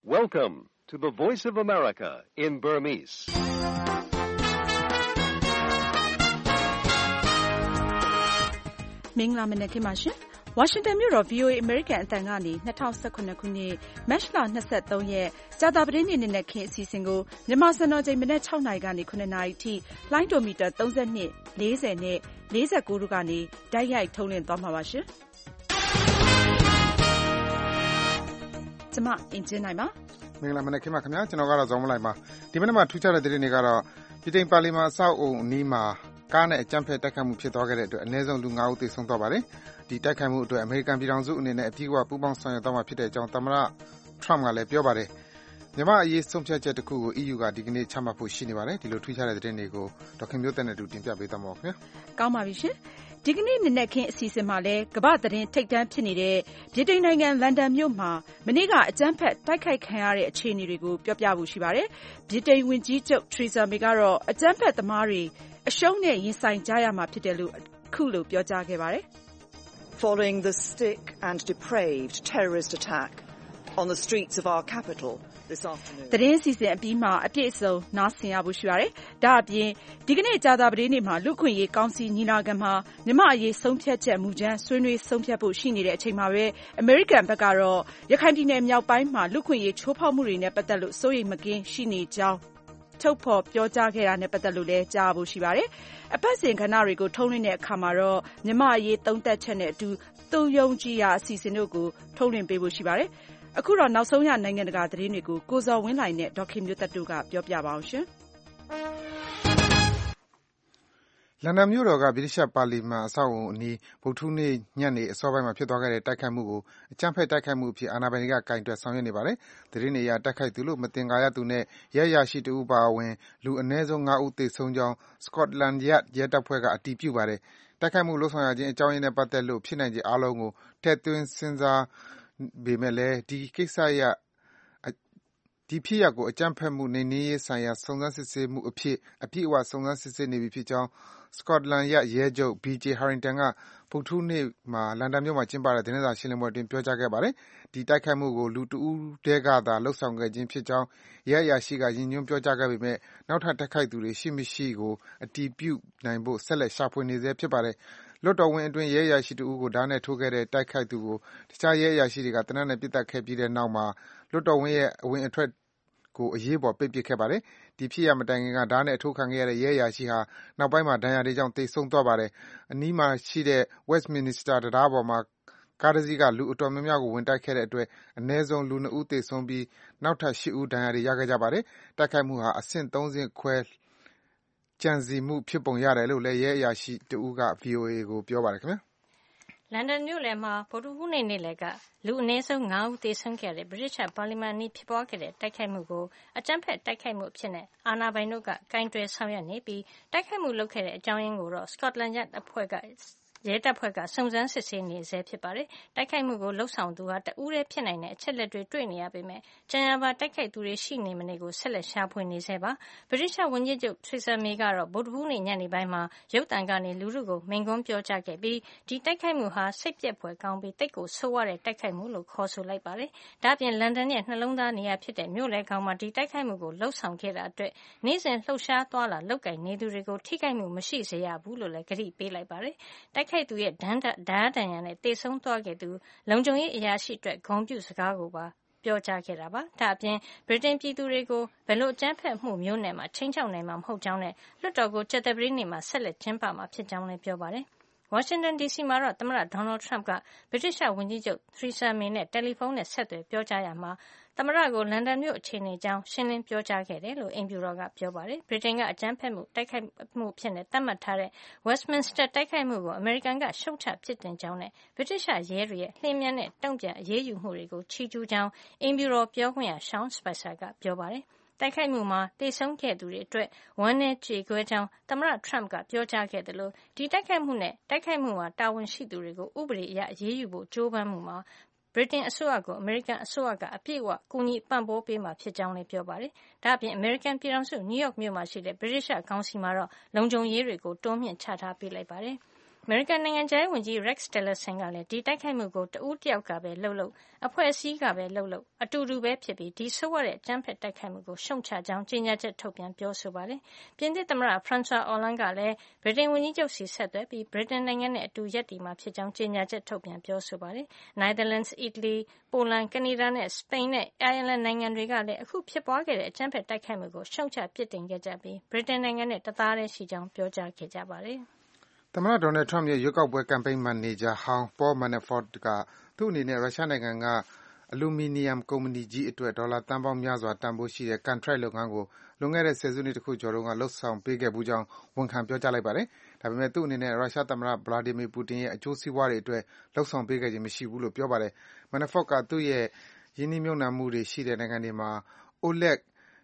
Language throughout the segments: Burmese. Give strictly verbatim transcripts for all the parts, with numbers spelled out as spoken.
Welcome to the Voice of America in Burmese. ။မင်္ဂလာမနက်ခင်းပါရှင်။ Washington မြို့တော် V O A American အသံကနေ၂၀၁၇ခုနှစ်မတ်လ၂၃ရက်ကြာသပတေးနေ့နနက်ခင်းအစီအစဉ်ကိုမြန်မာစံတော်ချိန်မနက်၆နာရီကနေ၇နာရီထိလိုင်းဒိုမီတာ၃၂ ၄၀နဲ့၄၉တို့ကနေတိုက်ရိုက်ထုတ်လွှင့်သွားမှာပါရှင်။ကျွန်မအင်ဂျင်နိုင်ပါမင်္ဂလာမနက်ခင်းပါခင်ဗျာကျွန်တော်ကတော့ဇော်မလိုက်ပါဒီမနက်မှာထူးခြားတဲ့သတင်းတွေကတော့ပြည်ထိုင်ပါလီမန်အဆောက်အုံအနီးမှာကားနဲ့အကြမ်းဖက်တိုက်ခိုက်မှုဖြစ်သွားခဲ့တဲ့အတွက်အနည်းဆုံးလူ၅ဦးသေဆုံးသွားပါတယ်ဒီတိုက်ခိုက်မှုအတွက်အမေရိကန်ပြည်ထောင်စုအနေနဲ့အပြည့်အဝပူးပေါင်းဆောင်ရွက်သွားမှာဖြစ်တဲ့အကြောင်းသမ္မတထရမ့်ကလည်းပြောပါတယ်မြန်မာအရေးဆုံးဖြတ်ချက်တစ်ခုကို E U ကဒီကနေ့ချမှတ်ဖို့ရှိနေပါတယ်ဒီလိုထူးခြားတဲ့သတင်းတွေကိုဒေါက်ခင်မျိုးသက်နဲ့တူတင်ပြပေးသွားမှာပါခင်ဗျာကောင်းပါပြီရှင်ဒီကနေ့နနက်ခင်းအစီအစဉ်မှာလည်းကမ္ဘာသတင်းထိပ်တန်းဖြစ်နေတဲ့ဗြိတိန်နိုင်ငံလန်ဒန်မြို့မှာမနေ့ကအကြမ်းဖက်တိုက်ခိုက်ခံရတဲ့အခြေအနေတွေကိုပြောပြဖို့ရှိပါတယ်ဗြိတိန်ဝန်ကြီးချုပ် Theresa May ကတော့အကြမ်းဖက်သမားတွေအရှုံးနဲ့ရင်ဆိုင်ကြရမှာဖြစ်တယ်လို့အခုလိုပြောကြားခဲ့ပါတယ် Following the sick and depraved terrorist attack on the streets of our capital this afternoon သတင်းစီစဉ်အပြီးမှာအပြည့်အစုံနားဆင်ရဖို့ရှိပါတယ်ဒါအပြင်ဒီကနေ့ကြာသပတေးနေ့မှာလူခွင့်ရေးကောင်စီညီလာခံမှာမြန်မာအရေးဆုံးဖြတ်ချက်မူကြမ်းဆွေးနွေးဆုံးဖြတ်ဖို့ရှိနေတဲ့အချိန်မှာပဲအမေရိကန်ဘက်ကတော့ရခိုင်ပြည်နယ်မြောက်ပိုင်းမှာလူခွင့်ရေးချိုးဖောက်မှုတွေနဲ့ပတ်သက်လို့စိုးရိမ်မကင်းရှိနေကြောင်းထုတ်ဖော်ပြောကြားခဲ့တာနဲ့ပတ်သက်လို့လည်းကြားဖို့ရှိပါတယ်အပတ်စဉ်ခဏတွေကိုထုံးလွှင့်တဲ့အခါမှာတော့မြန်မာအရေးသုံးသပ်ချက်နဲ့အတူသူယုံကြည်ရာအစီအစဉ်တို့ကိုထုံးလွှင့်ပေးဖို့ရှိပါတယ်အခုတော့နောက်ဆုံးရနိုင်ငံတကာသတင်းတွေကိုကိုဇော်ဝင်းလှိုင်နဲ့ဒေါက်ခင်မျိုးသက်တို့ကပြောပြပါအောင်ရှင်လန်ဒန်မြို့တော်ကဗြိတိရှ်ပါလီမန်အဆောက်အုံအနီးဗုဒ္ဓဟူးနေ့ညနေအစောပိုင်းမှာဖြစ်သွားခဲ့တဲ့တိုက်ခိုက်မှုကိုအကြမ်းဖက်တိုက်ခိုက်မှုအဖြစ်အာဏာပိုင်တွေကကင်တွယ်ဆောင်ရွက်နေပါတယ်။သတင်းတွေအရတိုက်ခိုက်သူလို့မသင်္ကာရသူနဲ့ရဲအရာရှိတဦးပါအဝင်လူအနည်းဆုံး၅ဦးသေဆုံးကြောင်း Scotland Yard ရဲတပ်ဖွဲ့ကအတည်ပြုပါတယ်။တိုက်ခိုက်မှုလုပ်ဆောင်ရခြင်းအကြောင်းရင်းနဲ့ပတ်သက်လို့ဖြစ်နိုင်ခြေအားလုံးကိုထည့်သွင်းစဉ်းစားပေမဲ့လည်းဒီကိစ္စရပ်ဒီဖြစ်ရပ်ကိုအကြမ်းဖက်မှုနှိမ်နင်းရေးဆိုင်ရာစုံစမ်းစစ်ဆေးမှုအဖြစ်အပြည့်အဝစုံစမ်းစစ်ဆေးနေပြီဖြစ်ကြောင်း Scotland Yard ရဲချုပ် B J Harrington ကဗုဒ္ဓဟူးနေ့မှာလန်ဒန်မြို့မှာကျင်းပတဲ့သတင်းစာရှင်းလင်းပွဲအတွင်းပြောကြားခဲ့ပါတယ်။ဒီတိုက်ခိုက်မှုကိုလူတဦးတည်းကသာလုပ်ဆောင်ခဲ့ခြင်းဖြစ်ကြောင်းရဲအရာရှိကရည်ညွှန်းပြောကြားခဲ့ပေမဲ့နောက်ထပ်တိုက်ခိုက်သူတွေရှိမရှိကိုအတည်ပြုနိုင်ဖို့ဆက်လက်ရှာဖွေနေဆဲဖြစ်ပါတယ်။လွှတ်တော်ဝင်းအတွင်းရဲအရာရှိတဦးကိုဓာတ်နဲ့ထိုးခဲ့တဲ့တိုက်ခိုက်သူကိုတခြားရဲအရာရှိတွေကသေနတ်နဲ့ပစ်သတ်ခဲ့ပြီးတဲ့နောက်မှာလွှတ်တော်ဝင်းရဲ့အဝင်အထွက်ကိုအရေးပေါ်ပိတ်ပစ်ခဲ့ပါတယ်။ဒီဖြစ်ရပ်မတိုင်ခင်ကဓာတ်နဲ့အထိုးခံခဲ့ရတဲ့ရဲအရာရှိဟာနောက်ပိုင်းမှာဒဏ်ရာတွေကြောင့်သေဆုံးသွားပါတယ်။အနီးမှာရှိတဲ့ Westminster တံတားပေါ်မှာကားတစ်စီးကလူအတော်များများကိုဝင်တိုက်ခဲ့တဲ့အတွက်အနည်းဆုံးလူ၂ဦးသေဆုံးပြီးနောက်ထပ်၈ဦးဒဏ်ရာတွေရခဲ့ကြပါတယ်။တိုက်ခိုက်မှုဟာအဆင့်၃ဆင့်ခွဲကြံစည်မှုဖြစ်ပုံရတယ်လို့လည်းရဲအရာရှိတဦးက V O A ကိုပြောပါတယ်ခင်ဗျာလန်ဒန်မြို့လယ်မှာဗုဒ္ဓဟူးနေ့နေ့လယ်ကလူအနည်းဆုံး၅ဦးသေဆုံးခဲ့တဲ့ဗြိတိရှ်ပါလီမန်နီးဖြစ်ပွားခဲ့တဲ့တိုက်ခိုက်မှုကိုအကြမ်းဖက်တိုက်ခိုက်မှုအဖြစ်နဲ့အာဏာပိုင်တို့ကကင်တွယ်ဆောင်ရွက်နေပြီးတိုက်ခိုက်မှုလုပ်ခဲ့တဲ့အကြောင်းရင်းကိုတော့ Scotland Yard အဖွဲ့ကရဲတပ်ဖွဲ့ကစုံစမ်းစစ်ဆေးနေဆဲဖြစ်ပါတယ်။တိုက်ခိုက်မှုကိုလှုပ်ဆောင်သူဟာတဦးတည်းဖြစ်နိုင်တဲ့အချက်လက်တွေတွေ့နေရပေမဲ့ကြံရပါတိုက်ခိုက်သူတွေရှိနေမနေကိုဆက်လက်ရှာဖွေနေဆဲပါ။ဗြိတိရှ်ဝန်ကြီးချုပ် Theresa May ကတော့ဗုဒ္ဓဟူးနေ့ညနေပိုင်းမှာရုပ်သံကနေလူထုကိုမိန့်ခွန်းပြောကြားခဲ့ပြီးဒီတိုက်ခိုက်မှုဟာစိတ်ပျက်ဖွယ်ကောင်းပြီးတိတ်ကိုဆိုးဝါးတဲ့တိုက်ခိုက်မှုလို့ခေါ်ဆိုလိုက်ပါတယ်။ဒါ့အပြင်လန်ဒန်ရဲ့နှလုံးသားနေရာဖြစ်တဲ့မြို့လယ်ခေါင်မှာဒီတိုက်ခိုက်မှုကိုလှုပ်ဆောင်ခဲ့တာအတွက်နေ့စဉ်လှုပ်ရှားသွားလာလုပ်ကိုင်နေသူတွေကိုထိခိုက်မှုမရှိစေရဘူးလို့လည်းကတိပေးလိုက်ပါတယ်။တိုက်ခိုက်သူရဲ့ဒဏ်ဓာတ်ဒဏ်ရာနဲ့သေဆုံးသွားခဲ့သူလုံခြုံရေးအရာရှိအတွက်ဂုဏ်ပြုစကားကိုပါပြောကြားခဲ့တာပါ။ဒါအပြင်ဗြိတိန်ပြည်သူတွေကိုဘယ်လိုအကြမ်းဖက်မှုမျိုးနဲ့မှချိန်ချောက်နိုင်မှာမဟုတ်ကြောင်းနဲ့လွှတ်တော်ကိုကြာသပတေးနေ့မှာဆက်လက်ကျင်းပမှာဖြစ်ကြောင်းလည်းပြောပါတယ်။ Washington D C မှာတော့သမ္မတ Donald Trump ကဗြိတိရှ်ဝန်ကြီးချုပ် Theresa May နဲ့တယ်လီဖုန်းနဲ့ဆက်သွယ်ပြောကြားရာမှာသမ္မတကိုလန်ဒန်မြို့အခြေအနေအကြောင်းရှင်းလင်းပြောကြားခဲ့တယ်လို့အိမ်ဖြူတော်ကပြောပါတယ်။ဗြိတိန်ကအကြမ်းဖက်မှုတိုက်ခိုက်မှုဖြစ်နေသတ်မှတ်ထားတဲ့ Westminster တိုက်ခိုက်မှုကိုအမေရိကန်ကရှုတ်ချပြစ်တင်ကြောင်းနဲ့ဗြိတိရှ်ရဲတွေရဲ့လျှင်မြန်တဲ့တုံ့ပြန်အရေးယူမှုတွေကိုချီးကျူးကြောင်းအိမ်ဖြူတော်ပြောခွင့်ရ Sean Spicer ကပြောပါတယ်။တိုက်ခိုက်မှုမှာသေဆုံးခဲ့သူတွေအတွက်ဝမ်းနည်းကြေကွဲကြောင်းသမ္မတ Trump ကပြောကြားခဲ့တယ်လို့ဒီတိုက်ခိုက်မှုနဲ့တိုက်ခိုက်မှုမှာတာဝန်ရှိသူတွေကိုဥပဒေအရအရေးယူဖို့ကြိုးပမ်းမှုမှာဗြိတိန်အစိုးရကိုအမေရိကန်အစိုးရကအပြည့်အဝကူညီပံ့ပိုးပေးမှာဖြစ်ကြောင်းလည်းပြောပါတယ်။ဒါ့အပြင်အမေရိကန်ပြည်ထောင်စုနယူးယောက်မြို့မှာရှိတဲ့ဗြိတိရှ်ကောင်စီမှာတော့လုံခြုံရေးတွေကိုတိုးမြှင့်ချထားပေးလိုက်ပါတယ်။အမေရိကန်နိုင်ငံခြားရေးဝန်ကြီး Rex Tillerson ကလည်းဒီတိုက်ခိုက်မှုကိုတဦးတယောက်ကပဲလှုပ်လှုပ်အဖွဲ့အစည်းကပဲလှုပ်လှုပ်အတူတူပဲဖြစ်ပြီးဒီဆိုးဝါးတဲ့အကြမ်းဖက်တိုက်ခိုက်မှုကိုရှုံချကြောင်းကြေညာချက်ထုတ်ပြန်ပြောဆိုပါတယ်။ပြင်သစ်သမ္မတ François Hollande ကလည်းဗြိတိန်ဝန်ကြီးချုပ်စီဆက်သွယ်ပြီးဗြိတိန်နိုင်ငံနဲ့အတူရပ်တည်မှာဖြစ်ကြောင်းကြေညာချက်ထုတ်ပြန်ပြောဆိုပါတယ်။ Netherlands, Italy, Poland, Canada နဲ့ Spain နဲ့ Ireland နိုင်ငံတွေကလည်းအခုဖြစ်ပွားခဲ့တဲ့အကြမ်းဖက်တိုက်ခိုက်မှုကိုရှုံချပြစ်တင်ခဲ့ကြပြီးဗြိတိန်နိုင်ငံနဲ့တသားတည်းရှိကြောင်းပြောကြားခဲ့ကြပါတယ်။သမ္မတ Donald Trump ရဲ့ရွေးကောက်ပွဲကမ်ပိန်းမန်နေဂျာဟောင်း Paul Manafort ကသူ့အနေနဲ့ရုရှားနိုင်ငံကအလူမီနီယံကုမ္ပဏီကြီးအတွက်ဒေါ်လာသန်းပေါင်းများစွာတန်ဖိုးရှိတဲ့ကန်ထရိုက်လုပ်ငန်းကိုလွန်ခဲ့တဲ့ဆယ်စုနှစ်တခုကျော်တုန်းကလုပ်ဆောင်ပေးခဲ့ဘူးကြောင်းဝန်ခံပြောကြားလိုက်ပါတယ်။ဒါပေမဲ့သူ့အနေနဲ့ရုရှားသမ္မတ Vladimir Putin ရဲ့အကျိုးစီးပွားတွေအတွက်လုပ်ဆောင်ပေးခဲ့ခြင်းမရှိဘူးလို့ပြောပါတယ်။ Manafort ကသူ့ရဲ့ရင်းနှီးမြှုပ်နှံမှုတွေရှိတဲ့နိုင်ငံတွေမှာ Oleg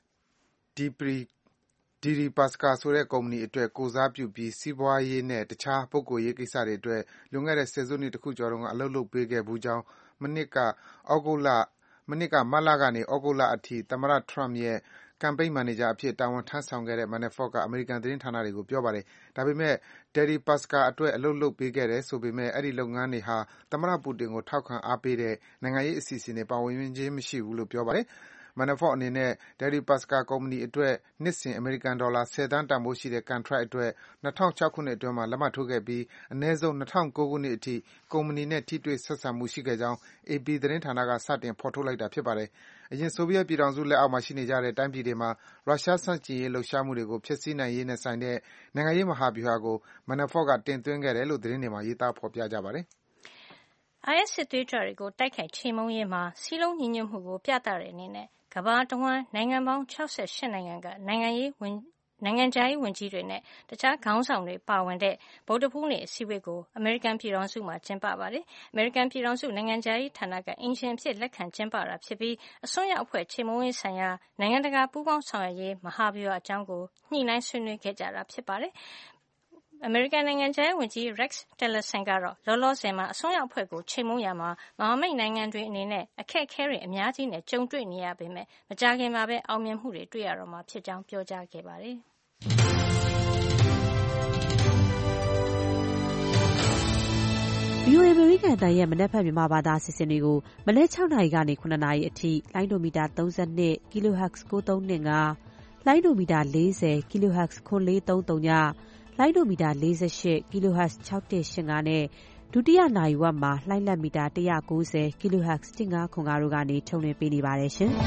Deripaska ဆိုတဲ့ကုမ္ပဏီအတွက်ကိုယ်စားပြုပြီးစီးပွားရေးနဲ့တခြားပုဂ္ဂိုလ်ရေးကိစ္စတွေအတွက်လွန်ခဲ့တဲ့ဆယ်စုနှစ်တခုကျော်တုန်းကအလုပ်လုပ်ပေးခဲ့ဘူးကြောင်းမနှစ်ကမတ်လကနေသြဂုတ်လအထိသမ္မတ Trump ရဲ့ကမ်ပိန်းမန်နေဂျာအဖြစ်တာဝန်ထမ်းဆောင်ခဲ့တဲ့ Manafort ကအမေရိကန်သတင်းဌာနတွေကိုပြောပါတယ်။ဒါပေမဲ့ Deripaska အတွက်အလုပ်လုပ်ပေးခဲ့တယ်ဆိုပေမဲ့အဲဒီလုပ်ငန်းတွေဟာသမ္မတပူတင်ကိုထောက်ခံအားပေးတဲ့နိုင်ငံရေးအစီအစဉ်တွေပါဝင်ခြင်းမရှိဘူးလို့ပြောပါတယ်။ Manafort အနေနဲ့ Deripaska ကုမ္ပဏီအတွက်နှစ်စဉ်အမေရိကန်ဒေါ်လာဆယ်သန်းတန်ဖိုးရှိတဲ့ကန်ထရိုက်အတွက်၂၀၀၆ခုနှစ်အတွင်းမှာလက်မှတ်ထိုးခဲ့ပြီးအနည်းဆုံး၂၀၀၉ခုနှစ်အထိကုမ္ပဏီနဲ့ထိတွေ့ဆက်ဆံမှုရှိခဲ့ကြောင်း အေပီ သတင်းဌာနကစတင်ဖော်ထုတ်လိုက်တာဖြစ်ပါတယ်။အရင်ဆိုဗီယက်ပြည်ထောင်စုလက်အောက်မှာရှိနေကြတဲ့တိုင်းပြည်တွေမှာရုရှားဆန့်ကျင်ရေးလှုပ်ရှားမှုတွေကိုဖျက်ဆီးနိုင်ရေးနဲ့ဆိုင်တဲ့နိုင်ငံရေးမဟာဗျူဟာကို Manafort ကတင်သွင်းခဲ့တယ်လို့သတင်းတွေမှာရေးသားဖော်ပြကြပါတယ်။ အိုင်အက်စ်စစ်သွေးကြွတွေကိုတိုက်ခိုက်ချေမှုန်းရေးမှာစည်းလုံးညီညွတ်မှုကိုပြသတဲ့အနေနဲ့ကမ္ဘာတဝှမ်းနိုင်ငံပေါင်း၆၈နိုင်ငံကနိုင်ငံရေးနိုင်ငံခြားရေးဝန်ကြီးတွေနဲ့တခြားခေါင်းဆောင်တွေပါဝင်တဲ့ဗုဒ္ဓဟူးနေ့အစည်းအဝေးကိုအမေရိကန်ပြည်ထောင်စုမှာကျင်းပပါတယ်။အမေရိကန်ပြည်ထောင်စုနိုင်ငံခြားရေးဌာနကအိမ်ရှင်အဖြစ်လက်ခံကျင်းပတာဖြစ်ပြီးအစွန်းရောက်အဖွဲ့ချေမှုန်းရေးဆိုင်ရာနိုင်ငံတကာပူးပေါင်းဆောင်ရွက်ရေးမဟာဗျူဟာအကြောင်းကိုညှိနှိုင်းဆွေးနွေးခဲ့ကြတာဖြစ်ပါတယ်။အမေရိကန်နိုင်ငံခြားရေးဝန်ကြီး Rex Tillerson ကတော့လောလောဆယ်မှာအစွန်းရောက်အဖွဲ့ကိုချေမှုန်းရာမှာမဟာမိတ်နိုင်ငံတွေအနေနဲ့အခက်အခဲတွေအများကြီးနဲ့ကြုံတွေ့နေရပေမဲ့မကြာခင်မှာပဲအောင်မြင်မှုတွေတွေ့ရတော့မှာဖြစ်ကြောင်းပြောကြားခဲ့ပါတယ်။ VOA အမေရိကန်အသံရဲ့မနက်ဖြန်မြန်မာဘာသာအစီအစဉ်တွေကိုမနက်၆နာရီကနေ၇နာရီအထိလိုင်းဒိုမီတာ၃၂ kilohertz ၉၃၂၅လိုင်းဒိုမီတာ၄၀ kilohertz ခွန်၄၃၃ညလိုင်းဒိုမီတာ၄၈ kilohertz ၆၁၈၅နဲ့ဒုတိယနာရီဝက်မှာလှိုင်းလက်မီတာ၁၉၀ kilohertz ၁၅ခွန်၅တို့ကနေထုတ်လွှင့်ပေးနေပါတယ်ရှင်။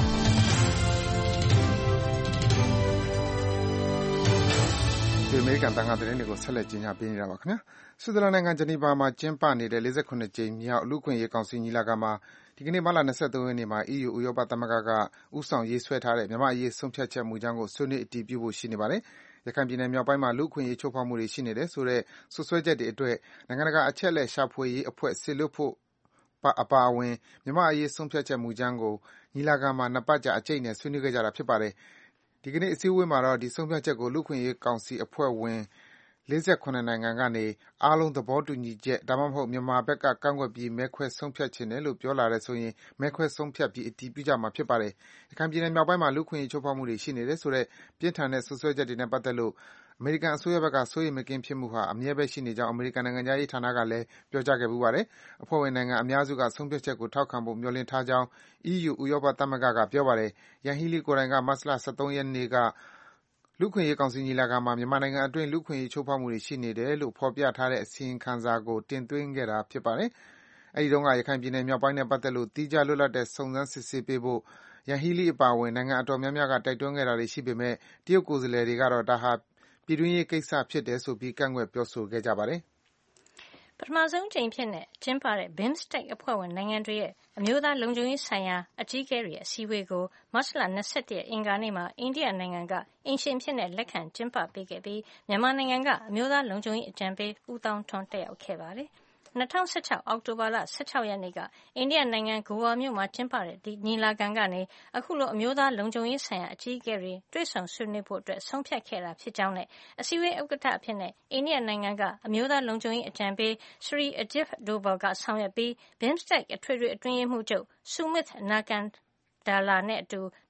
ဒီအမေရိကန်တန်ခါသတင်းတွေကိုဆက်လက်ကြီးညာပေးနေတာပါခင်ဗျာ။ဆွစ်ဇာလန်နိုင်ငံဂျနီဗာမှာကျင်းပနေတဲ့၄၇ကြိမ်မြောက်လူ့အခွင့်အရေးကောင်စီညီလာခံမှာဒီကနေ့မတ်လ၂၃ရက်နေ့မှာ အီးယူဥရောပသမဂ္ဂကဦးဆောင်ရေးဆွဲထားတဲ့မြန်မာ့အရေးဆုံးဖြတ်ချက်မူကြမ်းကိုဆွေးနွေးအတည်ပြုဖို့ရှိနေပါတယ်။ရခိုင်ပြည်နယ်မြောက်ပိုင်းမှာလူ့အခွင့်အရေးချိုးဖောက်မှုတွေရှိနေတယ်ဆိုတဲ့စွပ်စွဲချက်တွေအတွက်နိုင်ငံတကာအချက်အလက်ရှာဖွေရေးအဖွဲ့စေလွှတ်ဖို့အပါအဝင်မြန်မာ့အရေးဆုံးဖြတ်ချက်မူကြမ်းကိုညီလာခံမှာနှစ်ပတ်ကြာအကြိတ်အနယ်ဆွေးနွေးခဲ့ကြတာဖြစ်ပါတယ်။ဒီကနေ့အစည်းအဝေးမှာတော့ဒီဆုံးဖြတ်ချက်ကိုလူ့အခွင့်အရေးကောင်စီအဖွဲ့ဝင်၄၇နိုင်ငံကနေအားလုံးသဘောတူညီချက်ဒါမှမဟုတ်မြန်မာဘက်ကကန့်ကွက်ပြီးမဲခွဲဆုံးဖြတ်ချင်တယ်လို့ပြောလာတယ်ဆိုရင်မဲခွဲဆုံးဖြတ်ပြီးအတည်ပြုကြမှာဖြစ်ပါတယ်။ရခိုင်ပြည်နယ်မြောက်ပိုင်းမှာလူ့အခွင့်အရေးချိုးဖောက်မှုတွေရှိနေတယ်ဆိုတဲ့ပြင်းထန်တဲ့စွပ်စွဲချက်တွေနဲ့ပတ်သက်လို့အမေရိကန်အစိုးရဘက်ကစိုးရိမ်မကင်းဖြစ်မှုဟာအမြဲပဲရှိနေကြောင်းအမေရိကန်နိုင်ငံခြားရေးဌာနကလည်းပြောကြားခဲ့ဖူးပါတယ်။အဖွဲ့ဝင်နိုင်ငံအများစုကဆုံးဖြတ်ချက်ကိုထောက်ခံဖို့မျှော်လင့်ထားကြောင်း အီးယူဥရောပသမဂ္ဂကပြောပါတယ်။ Yanghee Lee ကိုယ်တိုင်ကမတ်လ၁၃ရက်နေ့ကလူ့အခွင့်အရေးကောင်စီညီလာခံမှာမြန်မာနိုင်ငံအတွင်းလူ့အခွင့်အရေးချိုးဖောက်မှုတွေရှိနေတယ်လို့ဖော်ပြထားတဲ့အစီရင်ခံစာကိုတင်သွင်းခဲ့တာဖြစ်ပါတယ်။အဲဒီတုန်းကရခိုင်ပြည်နယ်မြောက်ပိုင်းနဲ့ပတ်သက်လို့သီးခြားလွတ်လပ်တဲ့စုံစမ်းစစ်ဆေးပေးဖို့ Yanghee Lee အပါအဝင်နိုင်ငံအတော်များများကတိုက်တွန်းခဲ့တာတွေရှိပေမဲ့တရုတ်ကိုယ်စားလှယ်တွေကတော့ဒါဟာပြည်တွင်းရေးကိစ္စဖြစ်တယ်ဆိုပြီးကန့်ကွက်ပြောဆိုခဲ့ကြပါတယ်။ပထမဆုံးအကြိမ်အဖြစ်ကျင်းပတဲ့ BIMSTEC အဖွဲ့ဝင်နိုင်ငံတွေရဲ့အမျိုးသားလုံခြုံရေးဆိုင်ရာအကြီးအကဲတွေရဲ့အစည်းအဝေးကိုမတ်လ၂၁ရက်အင်္ဂါနေ့မှာအိန္ဒိယနိုင်ငံကအိမ်ရှင်အဖြစ်လက်ခံကျင်းပပေးခဲ့ပြီးမြန်မာနိုင်ငံကအမျိုးသားလုံခြုံရေးအကြံပေးဦးသောင်းထွန်းတက်ရောက်ခဲ့ပါတယ်။၂၀၁၆အောက်တိုဘာလ၁၆ရက်နေ့ကအိန္ဒိယနိုင်ငံဂိုအာမြို့မှာကျင်းပတဲ့ဒီညီလာခံကနေအခုလိုအမျိုးသားလုံခြုံရေးဆိုင်ရာအကြီးအကဲတွေတွေ့ဆုံဆွေးနွေးဖို့ဆုံးဖြတ်ခဲ့တာဖြစ်ကြောင်းနဲ့အစည်းအဝေးဥက္ကဋ္ဌအဖြစ်အိန္ဒိယနိုင်ငံကအမျိုးသားလုံခြုံရေးအကြံပေး Sri Ajit Doval ကဆောင်ရွက်ပြီး BIMSTEC အထွေထွေအတွင်းရေးမှူးချုပ် Sumit Nakandala နဲ့အတူ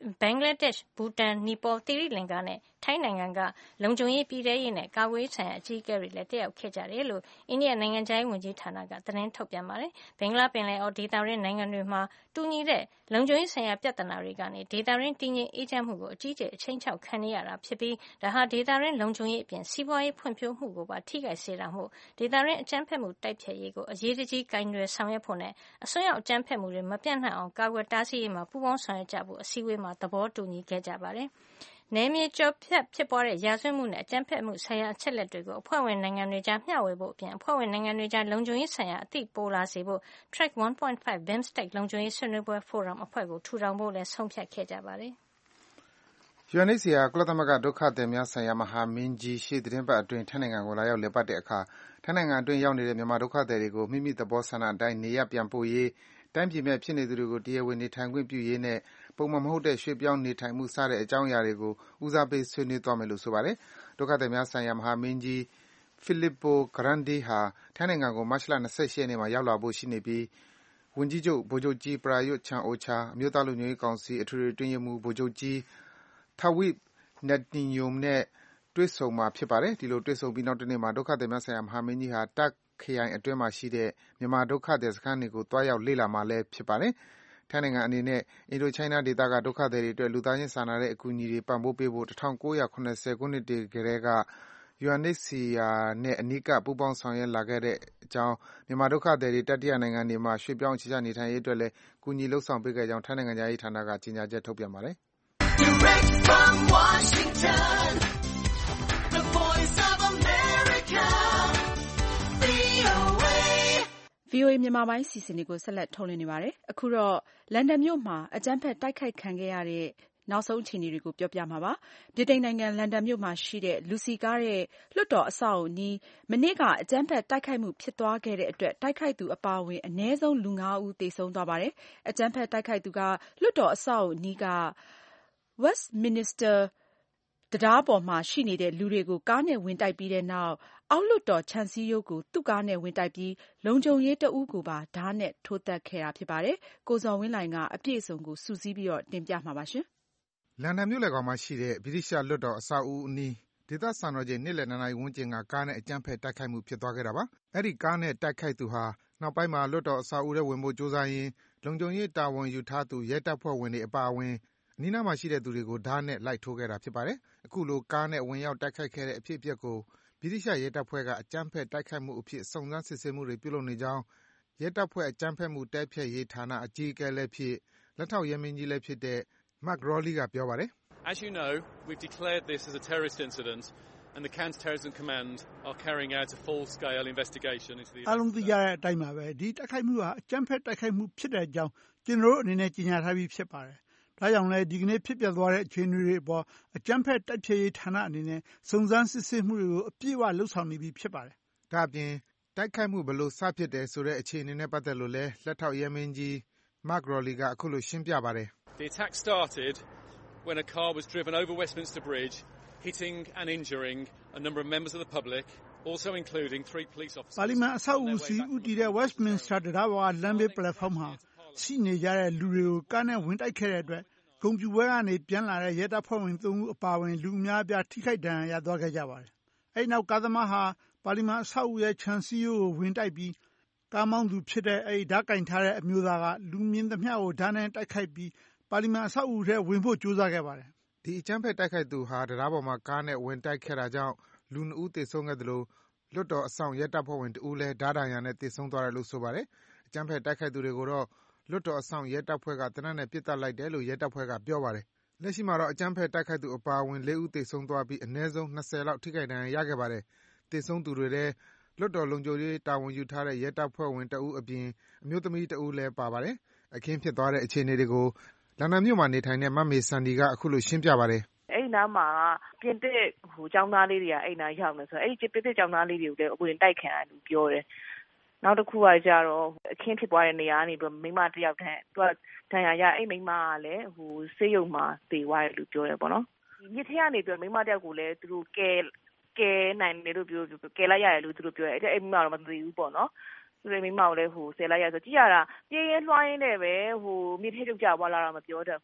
ဘင်္ဂလားဒေ့ရှ်ဘူတန်နီပေါသီရိလင်္ကာနဲ့ထိုင်းနိုင်ငံကလုံခြုံရေးပြည်ထရေးနဲ့ကာကွယ်ရေးဆိုင်ရာအကြီးအကဲတွေလည်းတက်ရောက်ခဲ့ကြတယ်လို့အိန္ဒိယနိုင်ငံခြားရေးဝန်ကြီးဌာနကသတင်းထုတ်ပြန်ပါတယ်ဘင်္ဂလားပင်လယ်အော်ဒေသရင်းနိုင်ငံတွေမှာတူညီတဲ့လုံခြုံရေးဆိုင်ရာပြဿနာတွေကနေဒေသရင်းတည်ငြိမ်အေးချမ်းမှုကိုအကြီးအကျယ်အချိန်ချောက်ခံနေရတာဖြစ်ပြီးဒါဟာဒေသရင်းလုံခြုံရေးအပြင်စီးပွားရေးဖွံ့ဖြိုးမှုကိုပါထိခိုက်စေတာမို့ဒေသရင်းအကြမ်းဖက်မှုတိုက်ဖျက်ရေးကိုအရေးတကြီးကင်တွယ်ဆောင်ရွက်ဖို့နဲ့အစွန်းရောက်အကြမ်းဖက်မှုတွေမပြန့်နှံ့အောင်ကာကွယ်တားဆီးရေးမှာပူးပေါင်းဆောင်ရွက်ကြဖို့အစည်းအဝေးမှာသဘောတူညီခဲ့ကြပါတယ်။နယ်မြေကျော်ဖြတ်ဖြစ်ပွားတဲ့ရာဇဝတ်မှုနဲ့အကြမ်းဖက်မှုဆိုင်ရာအချက်လက်တွေကိုအဖွဲ့ဝင်နိုင်ငံတွေကြားမျှဝေဖို့အပြင်အဖွဲ့ဝင်နိုင်ငံတွေကြားလုံခြုံရေးဆိုင်ရာအသိပိုလာစေဖို့ Track one point five BIMSTEC လုံခြုံရေးဆွေးနွေးပွဲဖိုရမ်အဖွဲ့ကိုထူထောင်ဖို့လည်းဆုံးဖြတ်ခဲ့ကြပါတယ်။ U N H C R ကုလသမဂ္ဂဒုက္ခသည်များဆိုင်ရာမဟာမင်းကြီးရှေ့သီတင်းပတ်အတွင်းထိုင်းနိုင်ငံကိုလာရောက်လည်ပတ်တဲ့အခါထိုင်းနိုင်ငံအတွင်းရောက်နေတဲ့မြန်မာဒုက္ခသည်တွေကိုမိမိသဘောဆန္ဒအတိုင်းနေရပ်ပြန်ပို့ရေးတိုင်းပြည်မဲ့ဖြစ်နေသူတွေကိုတရားဝင်နေထိုင်ခွင့်ပြုရေးနဲ့ပုံမှန်မဟုတ်တဲ့ရွှေ့ပြောင်းနေထိုင်မှုစတဲ့အကြောင်းအရာတွေကိုဦးစားပေးဆွေးနွေးသွားမယ်လို့ဆိုပါတယ်။ဒုက္ခသည်များဆိုင်ရာမဟာမင်းကြီး Filippo Grandi ဟာထိုင်းနိုင်ငံကိုမတ်လ၂၈ရက်နေ့မှာရောက်လာဖို့ရှိနေပြီးဝန်ကြီးချုပ်ဗိုလ်ချုပ်ကြီး Prayut Chan-o-cha အမျိုးသားလုံခြုံရေးကောင်စီအထွေထွေအတွင်းရေးမှူးဗိုလ်ချုပ်ကြီး Thawip Nuttinyom နဲ့တွေ့ဆုံမှာဖြစ်ပါတယ်။ဒီလိုတွေ့ဆုံပြီးနောက်တနေ့မှာဒုက္ခသည်များဆိုင်ရာမဟာမင်းကြီးဟာတာ့ခ်ခရိုင်အတွင်းမှာရှိတဲ့မြန်မာဒုက္ခသည်စခန်းတွေကိုသွားရောက်လေ့လာမှာလည်းဖြစ်ပါတယ်။ထိုင်းနိုင်ငံအနေနဲ့အင်ဒိုချိုင်းနားဒေသကဒုက္ခသည်တွေအတွက်လူသားချင်းစာနာတဲ့အကူအညီတွေပံ့ပိုးပေးဖို့၁၉၇၀ခုနှစ်တွေကတည်းက U N H C R နဲ့အနီးကပ်ပူးပေါင်းဆောင်ရွက်လာခဲ့တဲ့အကြောင်းမြန်မာဒုက္ခသည်တွေတတိယနိုင်ငံတွေမှာရွှေ့ပြောင်းအခြေချနေထိုင်ရေးအတွက်လည်းကူညီလုပ်ဆောင်ပေးခဲ့ကြောင်းထိုင်းနိုင်ငံခြားရေးဌာနကကြေညာချက်ထုတ်ပြန်ပါတယ်။ Direct from Washington, the voice of America, V O A V O A မြန်မာပိုင်းစီစဉ်တွေကိုဆက်လက်ထုတ်လွှင့်နေပါတယ်။အခုတော့လန်ဒန်မြို့မှာအကြမ်းဖက်တိုက်ခိုက်ခံခဲ့ရတဲ့နောက်ဆုံးအခြေအနေတွေကိုပြောပြမှာပါ။ဗြိတိန်နိုင်ငံလန်ဒန်မြို့မှာရှိတဲ့လူစည်ကားတဲ့လွှတ်တော်အဆောက်အဦနီးမနေ့ကအကြမ်းဖက်တိုက်ခိုက်မှုဖြစ်သွားခဲ့တဲ့အတွက်တိုက်ခိုက်သူအပါအဝင်အနည်းဆုံးလူငါးဦးသေဆုံးသွားပါတယ်။အကြမ်းဖက်တိုက်ခိုက်သူကလွှတ်တော်အဆောက်အဦနီးက Westminster တံတားပေါ်မှာရှိနေတဲ့လူတွေကိုကားနဲ့ဝင်တိုက်ပြီးတဲ့နောက်အောက်လွှတ်တော်ခြံစည်းရိုးကိုသူ့ကားနဲ့ဝင်တိုက်ပြီးလုံခြုံရေးတဦးကိုပါဓါးနဲ့ထိုးသတ်ခဲ့တာဖြစ်ပါတယ်။ကိုဇော်ဝင်းလှိုင်ကအပြည့်အစုံကိုစုစည်းပြီးတင်ပြမှာပါ။လန်ဒန်မြို့လယ်ခေါင်မှာရှိတဲ့ဗြိတိသျှလွှတ်တော်အဆောက်အဦအနီးဒေသစံတော်ချိန်နေ့လည်နှစ်နာရီဝန်းကျင်ကကားနဲ့အကြမ်းဖက်တိုက်ခိုက်မှုဖြစ်သွားခဲ့တာပါ။အဲဒီကားနဲ့တိုက်ခိုက်သူဟာနောက်ပိုင်းမှာလွှတ်တော်အဆောက်အဦထဲဝင်ဖို့ကြိုးစားရင်းလုံခြုံရေးတာဝန်ယူထားသူရဲတပ်ဖွဲ့ဝင်တွေအပါအဝင်အနီးနားမှာရှိတဲ့သူတွေကိုဓါးနဲ့လိုက်ထိုးခဲ့တာဖြစ်ပါတယ်။အခုလိုကားနဲ့ဝင်ရောက်တိုက်ခိုက်ခဲ့တဲ့အဖြစ်အပျက်ကိုဗြိတိသျှရဲတပ်ဖွဲ့ကအကြမ်းဖက်တိုက်ခိုက်မှုအဖြစ်စုံစမ်းစစ်ဆေးမှုတွေပြုလုပ်နေကြောင်းရဲတပ်ဖွဲ့အကြမ်းဖက်မှုတိုက်ဖျက်ရေးဌာနအကြီးအကဲလည်းဖြစ်လက်ထောက်ရဲမင်းကြီးလည်းဖြစ်တဲ့ Mark Rowley ကပြောပါတယ်။ As you know, we've declared this as a terrorist incident and the Counter-Terrorism Command are carrying out a full-scale investigation into the events. အားလုံးသိကြတဲ့အတိုင်းပါပဲဒီတိုက်ခိုက်မှုဟာအကြမ်းဖက်တိုက်ခိုက်မှုဖြစ်တဲ့အကြောင်းကျွန်တော်တို့အနေနဲ့ကြေညာထားပြီးဖြစ်ပါတယ်။ဒါကြောင့်လည်းဒီကနေ့ဖြစ်ပျက်သွားတဲ့အခြေအနေတွေအပေါ်အကြမ်းဖက်တိုက်ဖျက်ရေးဌာနအနေနဲ့စုံစမ်းစစ်ဆေးမှုတွေကိုအပြည့်အဝလှုပ်ဆောင်နေပြီးဖြစ်ပါတယ်။ဒါ့အပြင်တိုက်ခိုက်မှုဘယ်လိုစဖြစ်တယ်ဆိုတဲ့အခြေအနေနဲ့ပတ်သက်လို့လည်းလက်ထောက်ရဲမင်းကြီး Mark Rowley ကအခုလိုရှင်းပြပါတယ်။ The attack started when a car was driven over Westminster Bridge, hitting and injuring a number of members of the public, also including three police officers. ပါလီမန်အဆောက်အဦစီဦးတည်တဲ့ Westminster တံတားပေါ်ကလမ်းဘေးပလက်ဖောင်းမှာရှိနေကြတဲ့လူတွေကိုကားနဲ့ဝင်တိုက်ခဲ့တဲ့အတွက်ဂုဏ်ပြုပွဲကနေပြန်လာတဲ့ရဲတပ်ဖွဲ့ဝင်သုံးဦးအပါအဝင်လူအများအပြားထိခိုက်ဒဏ်ရာရသွားခဲ့ကြပါတယ်။အဲဒီနောက်ကားသမားဟာပါလီမန်အဆောက်အဦရဲ့ခြံစည်းရိုးကိုဝင်တိုက်ပြီးကားမောင်းသူဖြစ်တဲ့အဲဒီဓာတ်ကင်ထားတဲ့အမျိုးသားကလူမြင်သမျှကိုဓာတ်နဲ့တိုက်ခိုက်ပြီးပါလီမန်အဆောက်အဦထဲဝင်ဖို့ကြိုးစားခဲ့ပါတယ်။ဒီအကြမ်းဖက်တိုက်ခိုက်သူဟာတံတားပေါ်မှာကားနဲ့ဝင်တိုက်ခဲ့တာကြောင့်လူနှစ်ဦးသေဆုံးခဲ့သလိုလွှတ်တော်အစောင့်ရဲတပ်ဖွဲ့ဝင်တဦးလည်းဓားဒဏ်ရာနဲ့သေဆုံးသွားတယ်လို့ဆိုပါတယ်။အကြမ်းဖက်တိုက်ခိုက်သူတွေကိုတော့လွှတ်တော်အစောင့်ရဲတပ်ဖွဲ့ကသေနတ်နဲ့ပစ်သတ်လိုက်တယ်လို့ရဲတပ်ဖွဲ့ကပြောပါတယ်။လက်ရှိမှာတော့အကြမ်းဖက်တိုက်ခိုက်သူအပါအဝင်လေးဦးသေဆုံးသွားပြီးအနည်းဆုံး၂၀လောက်ထိခိုက်ဒဏ်ရာရခဲ့ပါတယ်။သေဆုံးသူတွေထဲလွှတ်တော်လုံခြုံရေးတာဝန်ယူထားတဲ့ရဲတပ်ဖွဲ့ဝင်တဦးအပြင်အမျိုးသမီးတဦးလည်းပါပါတယ်။အခင်းဖြစ်သွားတဲ့အခြေအနေတွေကိုလန်ဒန်မြို့မှာနေထိုင်တဲ့မမေစန္ဒီကအခုလိုရှင်းပြပါတယ်။အဲ့နားမှာပြင်သစ်ဟိုကျောင်းသားလေးတွေကအဲ့နားရောက်နေဆိုအဲ့ဒီပြင်သစ်ကျောင်းသားလေးတွေကိုလည်းအဝင်တိုက်ခံရတယ်လို့ပြောတယ်။နောက်တစ်ခုကကြတော့အခင်းဖြစ်သွားတဲ့နေရာကနေပြီးမိမတယောက်တန်းသူကဒဏ်ရာရအဲ့မိမကလည်းဟိုဆေးရုံမှာသေသွားတယ်လို့ပြောတယ်ပေါ့နော်။မြစ်ထက်ကနေပြီးမိမတယောက်ကိုလည်းသူတို့ကဲကဲနိုင်တယ်လို့ပြောကဲလိုက်ရတယ်လို့သူတို့ပြောတယ်အဲ့အဲ့မိမတော့မသိဘူးပေါ့နော်။သူတို့မိမကိုလည်းဟိုဆယ်လိုက်ရဆိုကြည့်ရတာပြေးရင်လွှားရင်းနဲ့ပဲဟိုမြစ်ထက်ကျုပ်ကြသွားလာတာမပြောတတ်ဘူး။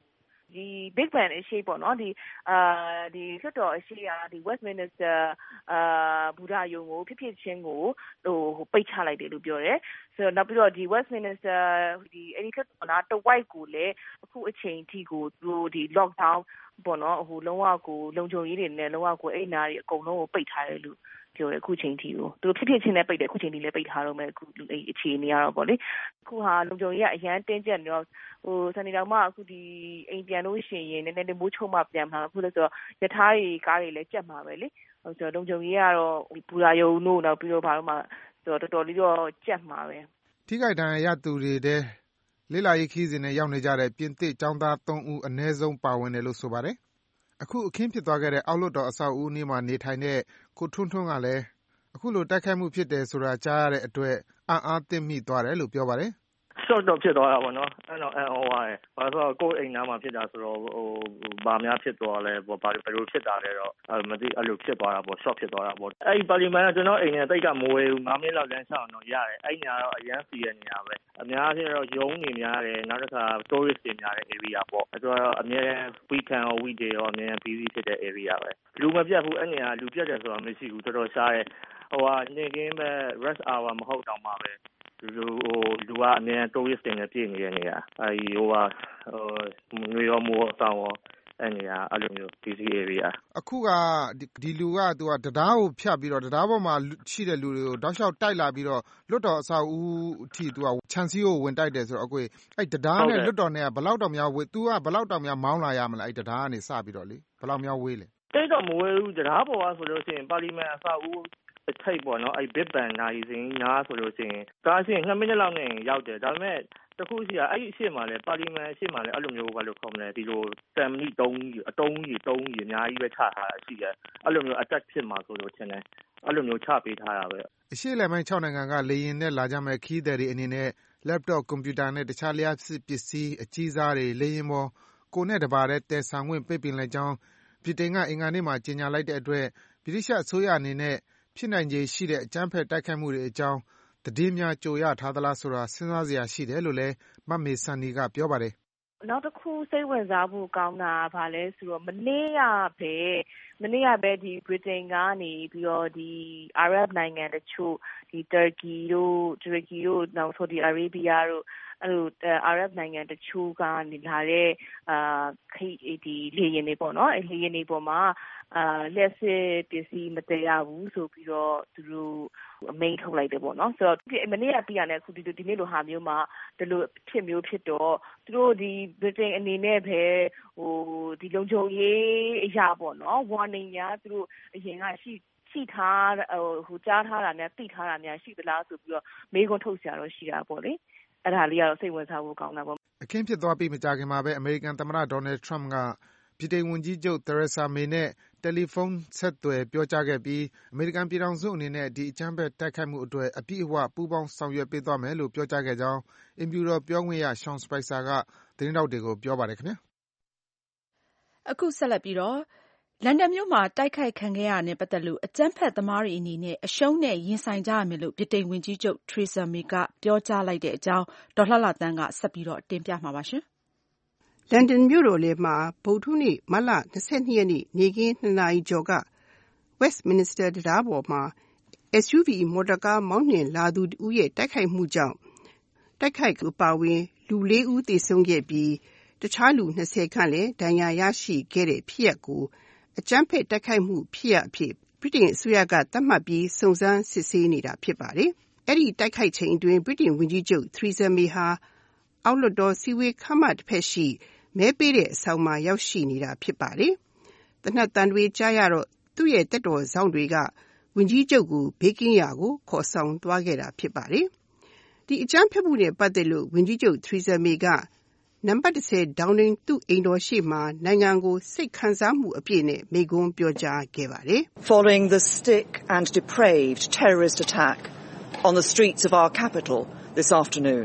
ဒီ Big Ben အရှိပေါ့နော်ဒီအာဒီလွှတ်တော်အရှိကဒီ Westminster အာဘူဒါယုံကိုဖြစ်ဖြစ်ချင်းကိုဟိုပိတ်ချလိုက်တယ်လို့ပြောတယ်ဆိုတော့နောက်ပြီးတော့ဒီ Westminster ဒီအဲ့ဒီလွှတ်တော်နာတဝိုက်ကိုလည်းအခုအချိန်ထိကိုသူဒီ lockdown ပေါ့နော်ဟိုလုံးဝကိုလုံခြုံရေးတွေနဲ့လုံးဝကိုအဲ့နာတွေအကုန်လုံးကိုပိတ်ထားတယ်လို့ပြောတယ်အခုချိန်ထိကိုသူဖြစ်ဖြစ်ချင်းနဲ့ပိတ်တယ်အခုချိန်ထိလည်းပိတ်ထားတော့မယ်အခုအဲ့အခြေအနေရတော့ပေါ့လေအခုဟာလုံခြုံရေးကအရန်တင်းကျပ်နေတော့ဟိုစနေတော်မှအခုဒီအိမ်ပြန်လို့ရှိရင်နည်းနည်းလေးမိုးချုံမှပြန်မှာအခုလည်းဆိုတော့ရထားတွေကားတွေလည်းကျက်မှာပဲလေဟိုဆိုတော့လုံခြုံရေးကတော့ပူရာယုံတို့နောက်ပြီးတော့ဘာလို့မှဆိုတော့တော်တော်လေးတော့ကျက်မှာပဲထိခိုက်ဒဏ်ရာရသူတွေတဲ့လေးလာရေးခီးစဉ်နဲ့ရောက်နေကြတဲ့ပြင်သစ်ចောင်းသားသုံးဦးအနည်းဆုံးပါဝင်တယ်လို့ဆိုပါတယ်အခုအခင်းဖြစ်သွားခဲ့တဲ့အောက်လွတ်တော်အဆောက်အဦနီးမှာနေထိုင်တဲ့ကိုထွန်းထွန်းကလည်းအခုလိုတိုက်ခိုက်မှုဖြစ်တယ်ဆိုတာကြားရတဲ့အတွက်အံ့အားသင့်မိသွားတယ်လို့ပြောပါတယ် short တော့ဖြစ်သွားတာပေါ့နော်အဲ့တော့အန်အော်ရတယ်ဘာလို့ဆိုတော့ကိုယ်အိမ်နားမှာဖြစ်တာဆိုတော့ဟိုဘာများဖြစ်သွားလဲဘာဘယ်လိုဖြစ်တာလဲတော့မသိအဲ့လိုဖြစ်သွားတာပေါ့ short ဖြစ်သွားတာပေါ့အဲ့ဒီပါလီမန်ကကျွန်တော်အိမ်နဲ့တိတ်ကမဝေဘူး၅မိနစ်လောက်လမ်းလျှောက်တော့ရတယ်အဲ့ညာတော့အရန်စီရနေရပဲအများကြီးတော့ရုံးနေများတယ်နောက်တစ်ခါ tourist တွေများတဲ့ area ပေါ့အဲ့တော့အများ weekend ရော weekday ရောအများ busy ဖြစ်တဲ့ area ပဲလူမပြတ်ဘူးအဲ့ညာလူပြတ်တယ်ဆိုတာမရှိဘူးတော်တော်ရှားတယ်ဟိုဟာနေကင်းပဲ rest hour မဟုတ်တော့မှပဲလူဟိုလူကအများ tourist တွေနဲ့ပြည့်နေတဲ့နေရာအဲဒီဟိုဟာဟိုမျိုးရောမိုးတောင်ရောအဲ့နေရာအဲ့လိုမျိုး busy area အခုကဒီလူကသူကတရားကိုဖြတ်ပြီးတော့တရားပေါ်မှာရှိတဲ့လူတွေကိုတောက်လျှောက်တိုက်လာပြီးတော့လွတ်တော်အဆောက်အဦအထိသူကခြံစည်းကိုဝင်တိုက်တယ်ဆိုတော့အကွေအဲ့တရားနဲ့လွတ်တော်နဲ့ကဘယ်လောက်တောင်များဝေးသူကဘယ်လောက်တောင်များမောင်းလာရမလဲအဲ့တရားကနေစပြီးတော့လေဘယ်လောက်များဝေးလဲတိတ်တော့မဝေးဘူးတရားပေါ်ကဆိုလို့ရှိရင်ပါလီမန်အဆောက်အဦထိပ်ပေါ့နော်အဲ့ Big Ben နိုင်စင်ညာဆိုလို့ရှိရင်ကားရှင်နှစ်မိနစ်လောက်နဲ့ရောက်တယ်ဒါပေမဲ့တခုရှိတာအဲ့ဒီအရှိမှလည်းပါလီမန်အရှိမှလည်းအဲ့လိုမျိုးဘာလို့ခေါ်မလဲဒီလိုဆယ်မိနစ်သုံးအတုံးကြီးသုံးကြီးအများကြီးပဲချထားတာရှိတယ်အဲ့လိုမျိုး attack ဖြစ်မှာဆိုလို့ထင်တယ်အဲ့လိုမျိုးချပေးထားတာပဲအရှိလယ်ပိုင်း၆နိုင်ငံကလေယာဉ်နဲ့လာကြမဲ့ခီးသည်တွေအနေနဲ့ laptop ကွန်ပျူတာနဲ့တခြားလျှပ်စစ်ပစ္စည်းအကြီးစားတွေလေယာဉ်ပေါ်ကိုနဲ့တပါတဲ့တည်ဆောင်ခွင့်ပိတ်ပင်လိုက်ကြောင်းပြည်တိုင်ကအင်္ဂါနေ့မှာကြေညာလိုက်တဲ့အတွက်ဗြိတိရှအစိုးရအနေနဲ့ဖြစ်နိုင်ခြေရှိတဲ့အကြမ်းဖက်တိုက်ခိုက်မှုတွေအကြောင်းသတင်းများကြိုရထားသလားဆိုတာစဉ်းစားစရာရှိတယ်လို့လည်းမမေဆန်နီကပြောပါတယ်နောက်တစ်ခုစိတ်ဝင်စားဖို့ကောင်းတာဗာလဲဆိုတော့မနေ့ကပဲမနေ့ကပဲဒီ Britain ကနေပြီးတော့ဒီ Arab နိုင်ငံတချို့ဒီ Turkey တို့ Turkey တို့နောက် Saudi Arabia တို့အဲ့လို Arab နိုင်ငံတချို့ကနေလာတဲ့အာခိဒီလေယာဉ်တွေပေါ့နော်အဲ့လေယာဉ်တွေပေါ်မှာအာလက်စစ်ပစ္စည်းမတည်ရဘူးဆိုပြီးတော့သူတို့အမိန့်ထုတ်လိုက်တယ်ပေါ့နော်ဆိုတော့မနေ့ကပြီးရတဲ့အခုဒီဒီနေ့လိုဟာမျိုးမှာဒီလိုဖြစ်မျိုးဖြစ်တော့သူတို့ဒီ Britain အနေနဲ့ပဲဟိုဒီလုံခြုံရေးအရာပေါ့နော် warning များသူတို့အရင်ကရှိရှိထားဟိုကြားထားတာများသိထားတာများရှိသလားဆိုပြီးတော့မေးခွန်းထုတ်စရာတော့ရှိတာပေါ့လေအဲ့ဒါလေးကတော့စိတ်ဝင်စားဖို့ကောင်းတာပေါ့အခင်းဖြစ်သွားပြီးမကြာခင်မှာပဲအမေရိကန်သမ္မတဒေါ်နယ်ထရမ့်ကပြည်ထောင်ဝန်ကြီးချုပ်Theresa Mayနဲ့တယ်လီဖုန်းဆက်သွယ်ပြောကြားခဲ့ပြီးအမေရိကန်ပြည်ထောင်စုအနေနဲ့ဒီအကြမ်းဖက်တိုက်ခိုက်မှုအတွက်အပြည့်အဝပူးပေါင်းဆောင်ရွက်ပေးသွားမယ်လို့ပြောကြားခဲ့ကြောင်းအင်ဖြူတော်ပြောခွင့်ရ Sean Spicer ကသတင်းထောက်တွေကိုပြောပါတယ်ခင်ဗျာအခုဆက်လက်ပြီးတော့လန်ဒန်မြို့မှာတိုက်ခိုက်ခံခဲ့ရတဲ့ပတ်သက်လို့အကြမ်းဖက်သမားတွေအနေနဲ့အရှုံးနဲ့ရင်ဆိုင်ကြရမယ်လို့ပြည်ထောင်ဝန်ကြီးချုပ် Theresa May ကပြောကြားလိုက်တဲ့အကြောင်းဒေါ်လှလှသန်းကဆက်ပြီးတော့တင်ပြမှာပါရှင်လန်ဒန်မြို့တော်လေးမှာဗုဒ္ဓဟူးနေ့မတ်လ၂၂ရက်နေ့နေ့ခင်း၂နာရီကျော်က Westminster တံတားပေါ်မှာ S U V မော်တော်ကားမောင်းနှင်လာသူတဦးရဲ့တိုက်ခိုက်မှုကြောင့်တိုက်ခိုက်သူပါဝင်လူလေးဦးသေဆုံးခဲ့ပြီးတခြားလူ၂၀ခန့်လည်းဒဏ်ရာရရှိခဲ့တဲ့ဖြစ်ရပ်ကိုအကြမ်းဖက်တိုက်ခိုက်မှုဖြစ်ရပ်အဖြစ်ဗြိတိန်အစိုးရကသတ်မှတ်ပြီးစုံစမ်းစစ်ဆေးနေတာဖြစ်ပါတယ်။အဲ့ဒီတိုက်ခိုက်ချိန်အတွင်းဗြိတိန်ဝန်ကြီးချုပ် Theresa May ဟာအောက်လွှတ်တော်စည်းဝေးခန်းမတစ်ဖက်ရှိမဲပေးတဲ့အဆောင်မှာရောက်ရှိနေတာဖြစ်ပါတယ်။သေနတ်သံတွေကြားရတော့သူ့ရဲ့တက်တော်စောင့်တွေကဝန်ကြီးချုပ်ကိုဘေးကင်းရာကိုခေါ်ဆောင်သွားခဲ့တာဖြစ်ပါတယ်။ဒီအကြမ်းဖက်မှုနဲ့ပတ်သက်လို့ဝန်ကြီးချုပ် Theresa May ကနံပါတ်၁၀ Downing သူ့အိမ်တော်ရှိမှာနိုင်ငံကိုစိတ်ခံစားမှုအပြည့်နဲ့မိန့်ခွန်းပြောကြားခဲ့ပါတယ်။ Following the sick and depraved terrorist attack on the streets of our capital this afternoon,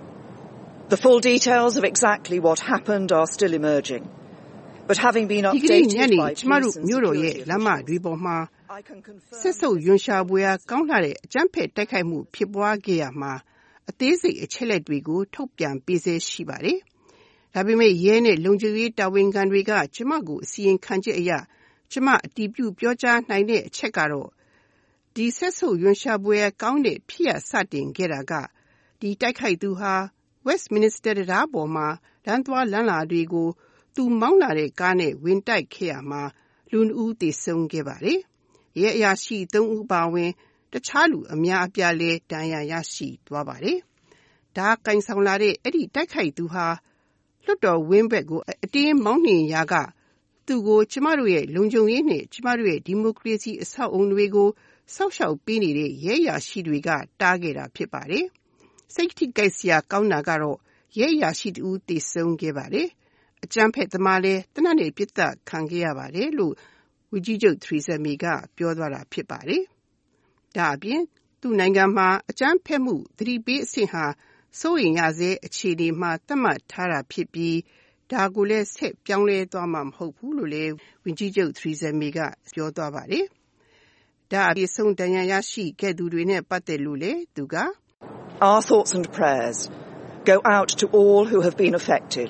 the full details of exactly what happened are still emerging. But having been updated by police and security officials, လမ်းမတွေပေါ်မှာဆက်စုပ်ယွန်ရှာဖွယ်ကောင်းလာတဲ့အကြမ်းဖက်တိုက်ခိုက်မှုဖြစ်ပွားခဲ့ရမှာအသေးစိတ်အချက်လက်တွေကိုထုတ်ပြန်ပေးစေရှိပါတယ်။ဒါပေမဲ့ရဲနဲ့လုံခြုံရေးတာဝန်ခံတွေကကျမကိုအစီရင်ခံချက်အရကျမအတည်ပြုပြောကြားနိုင်တဲ့အချက်ကတော့ဒီဆက်ဆုပ်ရွံရှာပွဲကောင်းတဲ့ဖြစ်ရစတင်ခဲ့တာကဒီတိုက်ခိုက်သူဟာ Westminster တံတားပေါ်မှာလမ်းသွားလမ်းလာတွေကိုသူမောင်းလာတဲ့ကားနဲ့ဝင်တိုက်ခဲ့ရမှာလူနှစ်ဦးသေဆုံးခဲ့ပါတယ်။ရဲအရာရှိသုံးဦးပါဝင်တခြားလူအများအပြားလည်းဒဏ်ရာရရှိသွားပါတယ်။ဒါကင်ဆောင်လာတဲ့အဲ့ဒီတိုက်ခိုက်သူဟာလွှတ်တော်ဝင်းဘက်ကိုအတင်းမောင်းနှင်ရာကသူကိုကျမတို့ရဲ့လုံခြုံရေးနဲ့ကျမတို့ရဲ့ဒီမိုကရေစီအဆောက်အုံတွေကိုစောက်ရှောက်ပေးနေတဲ့ရဲအရာရှိတွေကတားခဲ့တာဖြစ်ပါတယ်။စိတ်ထိကြိုက်စရာကောင်းတာကတော့ရဲအရာရှိတူသေဆုံးခဲ့ပါတယ်။အကြမ်းဖက်သမားလည်းတနက်နေ့ပြစ်ဒဏ်ခံခဲ့ရပါတယ်လို့ဝန်ကြီးချုပ် Theresa May ကပြောသွားတာဖြစ်ပါတယ်။ဒါအပြင်သူ့နိုင်ငံမှာအကြမ်းဖက်မှုသတိပေးအဆင့်ဟာစိုးရိမ်ရစေအခြေအနေမှာသတ်မှတ်ထားတာဖြစ်ပြီးဒါကိုလည်းဆက်ပြောင်းလဲသွားမှာမဟုတ်ဘူးလို့လည်းဝန်ကြီးချုပ် Theresa May ကပြောသွားပါတယ်။ဒါအပြင်ဆုံးတန်ရန်ရရှိခဲ့သူတွေနဲ့ပတ်သက်လို့လည်းသူက Our thoughts and prayers go out to all who have been affected,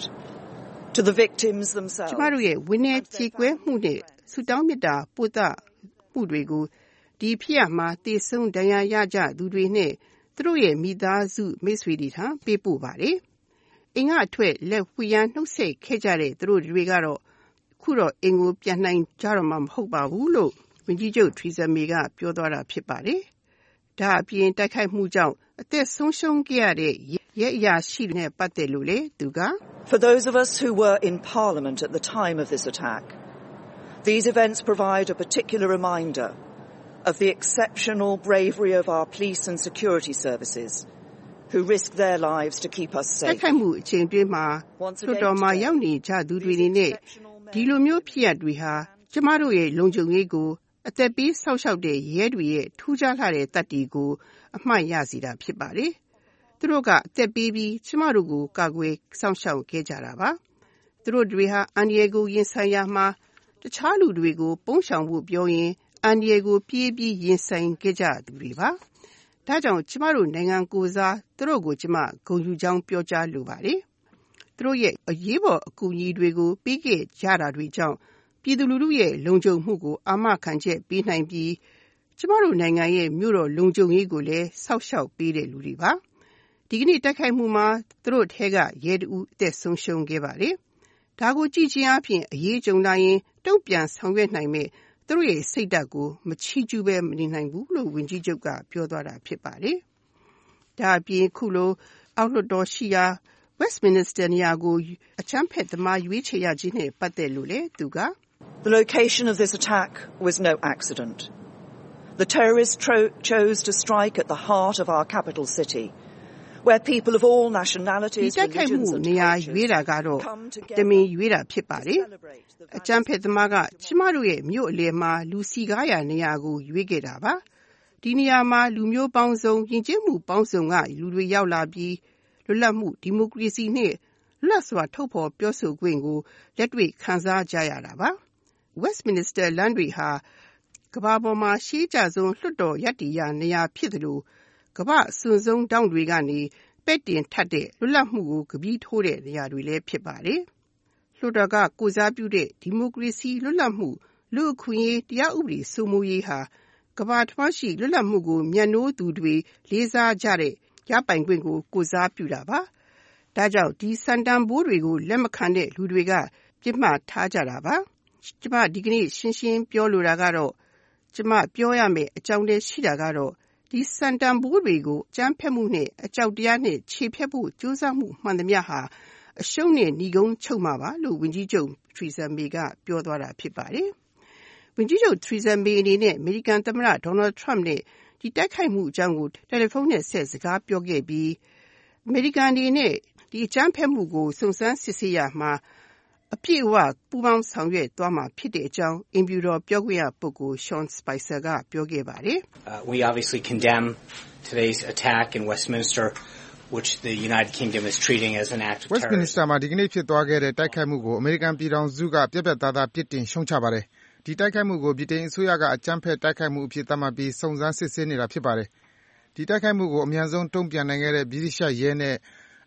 to the victims themselves. ကျမတို့ရဲ့ဝင်းနဲ့ကြေကွဲမှုနဲ့ဆုတောင်းမေတ္တာပို့သမှုတွေကိုဒီဖြစ်ရမှာသေဆုံးဒဏ်ရာရကြသူတွေနဲ့သူတို့ရဲ့မိသားစုမိတ်ဆွေတွေထားပေးပို့ပါတယ်။အင်္ဂါအထွက်လက်ဝှရန်နှုတ်ဆက်ခဲ့ကြတဲ့သူတို့တွေကတော့ခုတော့အင်ကိုပြန်နိုင်ကြတော့မှမဟုတ်ပါဘူးလို့ဝန်ကြီးချုပ် Theresa May ကပြောသွားတာဖြစ်ပါတယ်။ဒါအပြင်တိုက်ခိုက်မှုကြောင့်အသက်ဆုံးရှုံးခဲ့ရတဲ့ရဲအရာရှိတွေနဲ့ပတ်သက်လို့လေသူက For those of us who were in Parliament at the time of this attack, these events provide a particular reminder of the exceptional bravery of our police and security services, who risk their lives to keep us တိုက် safe. ခိုက်မှုအချိန်တွင်းမှာလွှတ်တော်မှာရောက်နေကြသူတွေနေနဲ့ဒီလိုမျိုးဖြစ်ရတွေဟာကျမတို့ရဲ့လုံခြုံရေးကိုအသက်ပေးဆောက်ရှောက်တဲ့ရဲတွေရဲ့ထူးခြားလှတဲ့တတ်တီကိုအမှတ်ရစေတာဖြစ်ပါတယ်။သူတို့ကအသက်ပေးပြီးကျမတို့ကိုကာကွယ်စောင့်ရှောက်ခဲ့ကြတာပါ။သူတို့တွေဟာအန္တရာယ်ကိုရင်ဆိုင်ရမှာတခြားလူတွေကိုပုံရှောင်ဖို့ပြောရင်အန္တရာယ်ကိုပြေးပြီးရင်ဆိုင်ခဲ့ကြသူတွေပါ။ဒါကြောင့်ကျမတို့နိုင်ငံကိုစားသူတို့ကိုကျမဂုဏ်ယူကြောင်းပြောကြားလိုပါတယ်။သူတို့ရဲ့အရေးပေါ်အကူအညီတွေကိုပေးခဲ့ကြတာတွေကြောင့်ပြည်သူလူထုရဲ့လုံခြုံမှုကိုအာမခံချက်ပေးနိုင်ပြီးကျမတို့နိုင်ငံရဲ့မြို့တော်လုံခြုံရေးကိုလည်းစောက်ရှောက်ပေးတဲ့လူတွေပါ။ဒီကနေ့တိုက်ခိုက်မှုမှာသူတို့ထဲကရဲတဦးအသက်ဆုံးရှုံးခဲ့ပါတယ်။ဒါကိုကြည့်ခြင်းအပြင်အရေးကြုံလာရင်တုံ့ပြန်ဆောင်ရွက်နိုင်မဲ့သူတို့ရဲ့စိတ်ဓာတ်ကိုမချီးကျူးပဲမနေနိုင်ဘူးလို့ဝန်ကြီးချုပ်ကပြောသွားတာဖြစ်ပါတယ်။ဒါအပြင်ခုလိုအောက်လွှတ်တော်ရှိရာ Westminster နေရာကိုအချမ်းဖက်သမားရွေးချယ်ရခြင်းနဲ့ပတ်သက်လို့လေသူက The location of this attack was no accident. The terrorists tro- chose to strike at the heart of our capital city, where people of all ဒီ nationalities, တိုက်ခိုက်မှု religions and နေရာရွေးတာ cultures ကတော့ come တ together မင်ရွေးတာဖြစ်ပါ to လေ celebrate the အချမ်းဖက်သမားကကျမတို့ရဲ့မြို့အလယ်မှာလူစီကားရာနေရာကိုရွေးခဲ့တာပါဒီနေရာမှာလူမျိုးပေါင်းစုံယဉ်ကျေးမှုပေါင်းစုံကလူတွေရောက်လာပြီးလွတ်လပ်မှုဒီမိုကရေစီနဲ့လွတ်စွာထုတ်ဖော်ပြောဆိုခွင့်ကိုလက်တွေ့ခံစားကြရတာပါ Westminster လမ်းတွေဟာကမ္ဘာပေါ်မှာရှေးကြဆုံးလွှတ်တော်ရပ်တည်ရာနေရာဖြစ်သလိုကမ္ဘာအစွန်ဆုံးတောင်တွေကနေပဲ့တင်ထပ်တဲ့လွတ်လပ်မှုကိုကပီးထိုးတဲ့နေရာတွေလည်းဖြစ်ပါတယ်လွှတ်တော်ကကိုစားပြုတဲ့ဒီမိုကရေစီလွတ်လပ်မှုလူအခွင့်အရေးတရားဥပဒေစိုးမိုးရေးဟာကမ္ဘာတစ်ဝှမ်းရှိလွတ်လပ်မှုကိုမြတ်နိုးသူတွေလေးစားကြတဲ့ရပိုင်ခွင့်ကိုကိုစားပြုတာပါဒါကြောင့်ဒီစံတန်ဘိုးတွေကိုလက်မခံတဲ့လူတွေကပြစ်မှတ်ထားကြတာပါကျမဒီကနေ့ရှင်းရှင်းပြောလိုတာကတော့ကျမပြောရမယ်အကြောင်းတည်းရှိတာကတော့ဒီစံတန်ဘိုးတွေကိုအကြမ်းဖက်မှုနဲ့အကြောက်တရားနဲ့ခြေဖျက်ဖို့ကြိုးစားမှုမှန်သမျှဟာအရှုံးနဲ့ညီကုန်းချုပ်မှာပါလို့ဝန်ကြီးချုပ် Theresa May ကပြောသွားတာဖြစ်ပါတယ်။ဝန်ကြီးချုပ် Theresa May အနေနဲ့အမေရိကန်သမ္မတ Donald Trump နဲ့ဒီတိုက်ခိုက်မှုအကြောင်းကိုတယ်လီဖုန်းနဲ့ဆက်စကားပြောခဲ့ပြီးအမေရိကန်အနေနဲ့ဒီအကြမ်းဖက်မှုကိုစုံစမ်းစစ်ဆေးရမှာအပြည့်အဝပူးပေါင်းဆောင်ရွက်သွားမှာဖြစ်တဲ့အကြောင်းအင်ဖြူတော်ပြောခွင့်ရပုဂ္ဂိုလ် Sean Spicer ကပြောခဲ့ပါတယ်။ Uh, we obviously condemn today's attack in Westminster, which the United Kingdom is treating as an act of terrorism. Westminster မှာဒီကနေ့ဖြစ်သွားခဲ့တဲ့တိုက်ခိုက်မှုကိုအမေရိကန်ပြည်ထောင်စုကပြတ်ပြတ်သားသားပြစ်တင်ရှုံချပါတယ်။ဒီတိုက်ခိုက်မှုကိုဗြိတိန်အစိုးရကအကြမ်းဖက်တိုက်ခိုက်မှုအဖြစ်သတ်မှတ်ပြီးစုံစမ်းစစ်ဆေးနေတာဖြစ်ပါတယ်။ဒီတိုက်ခိုက်မှုကိုအမြန်ဆုံးတုံ့ပြန်နိုင်ခဲ့တဲ့ဗြိတိသျှရဲနဲ့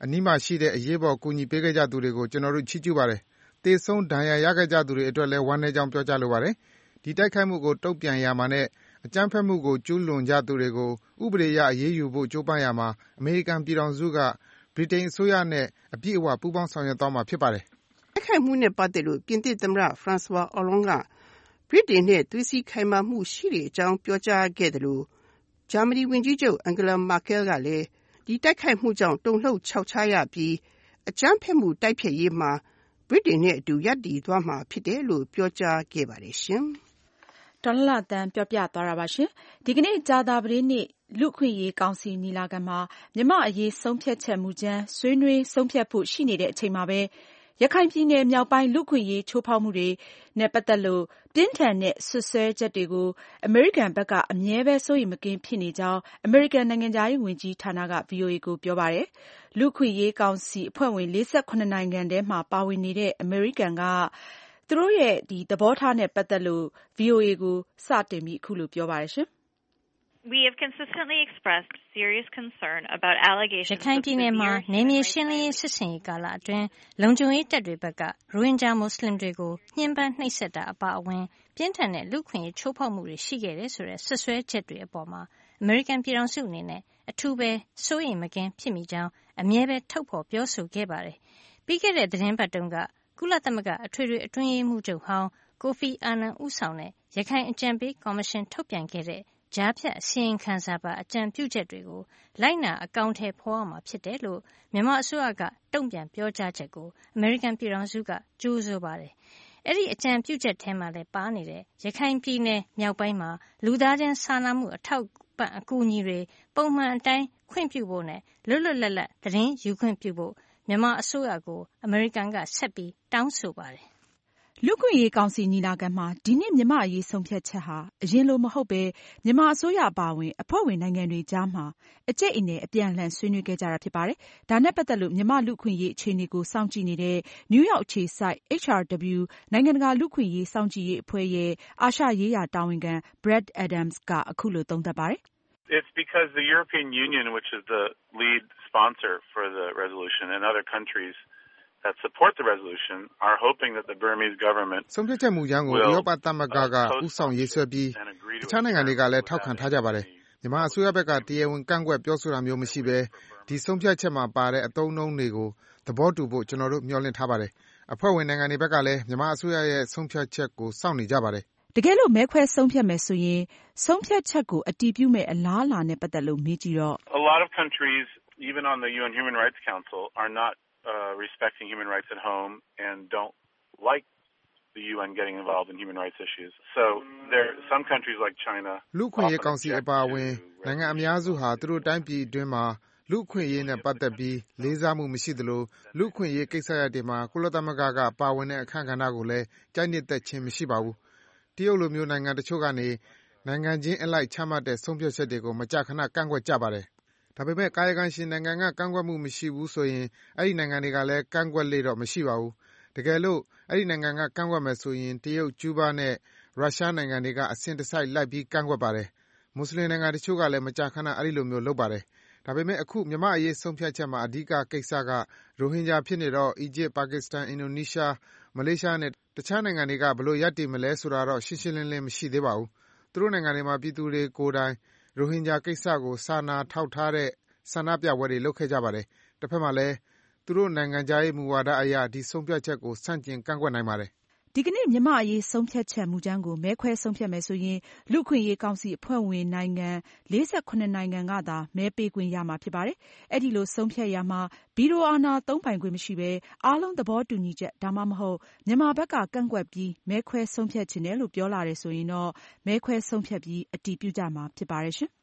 အနီးမှာရှိတဲ့အရေးပေါ်ကူညီပေးခဲ့ကြသူတွေကိုကျွန်တော်တို့ချီးကျူးပါတယ်။သေဆုံးဒဏ်ရာရခဲ့ကြသူတွေအတွက်လည်းဝမ်းနည်းကြောင်းပြောကြားလိုပါတယ်။ဒီတိုက်ခိုက်မှုကိုတုံ့ပြန်ရမှာနဲ့အကြမ်းဖက်မှုကိုကျူးလွန်ကြသူတွေကိုဥပဒေအရအရေးယူဖို့ကြိုးပမ်းရမှာအမေရိကန်ပြည်ထောင်စုကဗြိတိန်အစိုးရနဲ့အပြည့်အဝပူးပေါင်းဆောင်ရွက်သွားမှာဖြစ်ပါတယ်။တိုက်ခိုက်မှုနဲ့ပတ်သက်လို့ပြင်သစ်သမ္မတ François Hollande ကဗြိတိန်နဲ့သွေးစည်းခိုင်မာမှုရှိတဲ့အကြောင်းပြောကြားခဲ့တယ်လို့ဂျာမနီဝန်ကြီးချုပ် Angela Merkel ကလည်းဒီတိုက်ခိုက်မှုကြောင့်တုန်လှုပ်ခြောက်ခြားရပြီးအကြမ်းဖက်မှုတိုက်ဖျက်ရေးမှာဗြိတိန်နဲ့အတူရပ်တည်သွားမှာဖြစ်တယ်လို့ပြောကြားခဲ့ပါတယ်ရှင်။ဒေါ်လာတန်ပြောပြသွားတာပါရှင်။ဒီကနေ့ကြာသပတေးနေ့လူခွင့်ရေးကောင်စီညီလာခံမှာမြန်မာအရေးဆုံးဖြတ်ချက်မူကြမ်းဆွေးနွေးဆုံးဖြတ်ဖို့ရှိနေတဲ့အချိန်မှာပဲရခိုင်ပြည်နယ်မြောက်ပိုင်းလူခွင့်ရေးချိုးဖောက်မှုတွေနဲ့ပတ်သက်လို့ပြင်းထန်တဲ့ဆွဆွဲချက်တွေကိုအမေရိကန်ဘက်ကအမြဲပဲစိုးရိမ်မကင်းဖြစ်နေကြောင်းအမေရိကန်နိုင်ငံသားရေးဝန်ကြီးဌာနက ဗွီအိုအေကိုပြောပါတယ်။လူခွင့်ရေးကောင်စီအဖွဲ့ဝင်လေးဆယ့်ခုနှစ်နိုင်ငံထဲမှာပါဝင်နေတဲ့အမေရိကန်ကသူတို့ရဲ့ဒီသဘောထားနဲ့ပတ်သက်လို့ ဗွီအိုအေကိုစတင်ပြီးအခုလိုပြောပါတယ်ရှင်။ We have consistently expressed serious concern about allegations ရခိုင်ပြည်နယ်မှာနယ်မြေရှင်းလင်းရေးစစ်ဆင်ရေးကာလအတွင်းလုံခြုံရေးတပ်တွေဘက်ကရိုဟင်ဂျာမွတ်စလင်တွေကိုညှဉ်းပန်းနှိပ်စက်တာအပါအဝင်ပြင်းထန်တဲ့လူ့အခွင့်အရေးချိုးဖောက်မှုတွေရှိခဲ့တယ်ဆိုတဲ့ဆွဆွဲချက်တွေအပေါ်မှာအမေရိကန်ပြည်ထောင်စုအနေနဲ့အထူးပဲစိုးရိမ်မကင်းဖြစ်မိကြောင်းအမြဲပဲထုတ်ဖော်ပြောဆိုခဲ့ပါတယ်။ပြီးခဲ့တဲ့သတင်းပတ်တုန်းကကုလသမဂ္ဂအထွေထွေအတွင်းရေးမှူးချုပ်ဟောင်းကိုဖီအာနန်ဦးဆောင်တဲ့ရခိုင်အကြံပေးကော်မရှင်ထုတ်ပြန်ခဲ့တဲ့ကြားဖြတ်အစီရင်ခံစာပါအကြံပြုချက်တွေကိုလိုက်နာအကောင့်ထဲဖော်ရမှာဖြစ်တယ်လို့မြန်မာအစိုးရကတုံ့ပြန်ပြောကြားချက်ကိုအမေရိကန်ပြည်ထောင်စုကကြိုးဆိုပါတယ်။အဲ့ဒီအကြံပြုချက်ထဲမှာလည်းပါနေတဲ့ရခိုင်ပြည်နယ်မြောက်ပိုင်းမှာလူသားချင်းစာနာမှုအထောက်ပံ့အကူအညီတွေပုံမှန်အတိုင်းခွင့်ပြုဖို့နဲ့လွတ်လွတ်လပ်လပ်သတင်းယူခွင့်ပြုဖို့မြန်မာအစိုးရကိုအမေရိကန်ကဆက်ပြီးတောင်းဆိုပါတယ်လူ့ခွင့်ရေးကောင်စီညီလာခံမှာဒီနှစ်မြန်မာအရေးဆုံးဖြတ်ချက်ဟာအရင်လိုမဟုတ်ပဲမြန်မာအစိုးရအပါအဝင်အဖွဲ့ဝင်နိုင်ငံတွေကြားမှာအကျိတ်အနယ်အပြန်အလှန်ဆွေးနွေးခဲ့ကြတာဖြစ်ပါတယ်။ဒါနဲ့ပတ်သက်လို့မြန်မာလူ့ခွင့်ရေးအခြေအနေကိုစောင့်ကြည့်နေတဲ့နယူးယောက်အခြေစိုက် H R W နိုင်ငံတကာလူ့ခွင့်ရေးစောင့်ကြည့်ရေးအဖွဲ့ရဲ့အာရှရေးရာတာဝန်ခံ Brad Adams ကအခုလိုသုံးသပ်ပါတယ်။ It's because the European Union, which is the lead sponsor for the resolution, and other countries that support the resolution are hoping that the Burmese government ဆုံးဖြတ်ချက်မူကြမ်းကိုဥရောပသမဂ္ဂကဥဆောင်ရေးဆွဲပြီးတခြားနိုင်ငံတွေကလည်းထောက်ခံထားကြပါတယ်။မြန်မာအစိုးရဘက်ကတရားဝင်ကန့်ကွက်ပြောဆိုတာမျိုးမရှိဘဲဒီဆုံးဖြတ်ချက်မှာပါတဲ့အသုံးအနှုန်းတွေကိုသဘောတူဖို့ကျွန်တော်တို့မျှော်လင့်ထားပါတယ်။အဖွဲ့ဝင်နိုင်ငံတွေဘက်ကလည်းမြန်မာအစိုးရရဲ့ဆုံးဖြတ်ချက်ကိုစောင့်နေကြပါတယ်။တကယ်လို့မဲခွဲဆုံးဖြတ်မယ်ဆိုရင်ဆုံးဖြတ်ချက်ကိုအတည်ပြုမဲ့အလားအလာနဲ့ပတ်သက်လို့မေးကြည့်တော့ A lot of countries even on the U N Human Rights Council are not Uh, respecting human rights at home and don't like the U N getting involved in human rights issues. So there are some countries like China လူ့ခွင့်ရေးကောင်စီအပါအဝင်နိုင်ငံအများစုဟာသူတို့တိုင်းပြည်အတွင်းမှာလူ့ခွင့်ရေးနဲ့ပတ်သက်ပြီးလေးစားမှုမရှိသလိုလူ့ခွင့်ရေးကိစ္စရပ်တွေမှာကုလသမဂ္ဂကပါဝင်တဲ့အခမ်းကဏ္ဍကိုလည်းကြိုက်နှစ်သက်ခြင်းမရှိပါဘူး။တရုတ်လိုမျိုးနိုင်ငံတချို့ကနေနိုင်ငံချင်းအလိုက်ချမှတ်တဲ့ဆုံးဖြတ်ချက်တွေကိုမကြာခဏကန့်ကွက်ကြပါတယ်။ဒါပေမဲ့ကာယကံရှင်နိုင်ငံကကန့်ကွက်မှုမရှိဘူးဆိုရင်အဲ့ဒီနိုင်ငံတွေကလည်းကန့်ကွက်လေတော့မရှိပါဘူး။တကယ်လို့အဲ့ဒီနိုင်ငံကကန့်ကွက်မယ်ဆိုရင်တရုတ်၊ကျူးဘားနဲ့ရုရှားနိုင်ငံတွေကအစဉ်တစိုက်လိုက်ပြီးကန့်ကွက်ပါတယ်။မွတ်စလင်နိုင်ငံတချို့ကလည်းမကြာခဏအဲ့ဒီလိုမျိုးလုပ်ပါတယ်။ဒါပေမဲ့အခုမြန်မာအရေးဆုံးဖြတ်ချက်မှာအဓိကကိစ္စကရိုဟင်ဂျာဖြစ်နေတော့အီဂျစ်၊ပါကစ္စတန်၊အင်ဒိုနီးရှား၊မလေးရှားနဲ့တခြားနိုင်ငံတွေကဘယ်လိုရပ်တည်မလဲဆိုတာတော့ရှင်းရှင်းလင်းလင်းမရှိသေးပါဘူး။သူတို့နိုင်ငံတွေမှာပြည်သူတွေကိုယ်တိုင်ရိုဟင်ဂျာကိစ္စကိုစာနာထောက်ထားတဲ့ဆန္ဒပြပွဲတွေလုပ်ခဲ့ကြပါတယ်။တစ်ဖက်မှာလည်းသူတို့နိုင်ငံခြားရေးမူဝါဒအရဒီဆုံးဖြတ်ချက်ကိုဆန့်ကျင်ကန့်ကွက်နိုင်ပါတယ်။ဒီကနေ့မြန်မာအရေးဆုံးဖြတ်ချက်မူကြမ်းကိုမဲခွဲဆုံးဖြတ်မယ်ဆိုရင်လူ့အခွင့်အရေးကောင်စီအဖွဲ့ဝင်နိုင်ငံလေးဆယ့်ခုနှစ်နိုင်ငံကသာမဲပေးခွင့်ရမှာဖြစ်ပါတယ်။အဲဒီလိုဆုံးဖြတ်ရာမှာဗီတိုအာဏာသုံးပိုင်ခွင့်မရှိဘဲအားလုံးသဘောတူညီချက်ဒါမှမဟုတ်မြန်မာဘက်ကကန့်ကွက်ပြီးမဲခွဲဆုံးဖြတ်ခြင်းတယ်လို့ပြောလာတယ်ဆိုရင်တော့မဲခွဲဆုံးဖြတ်ပြီးအတည်ပြုကြမှာဖြစ်ပါတယ်ရှင်။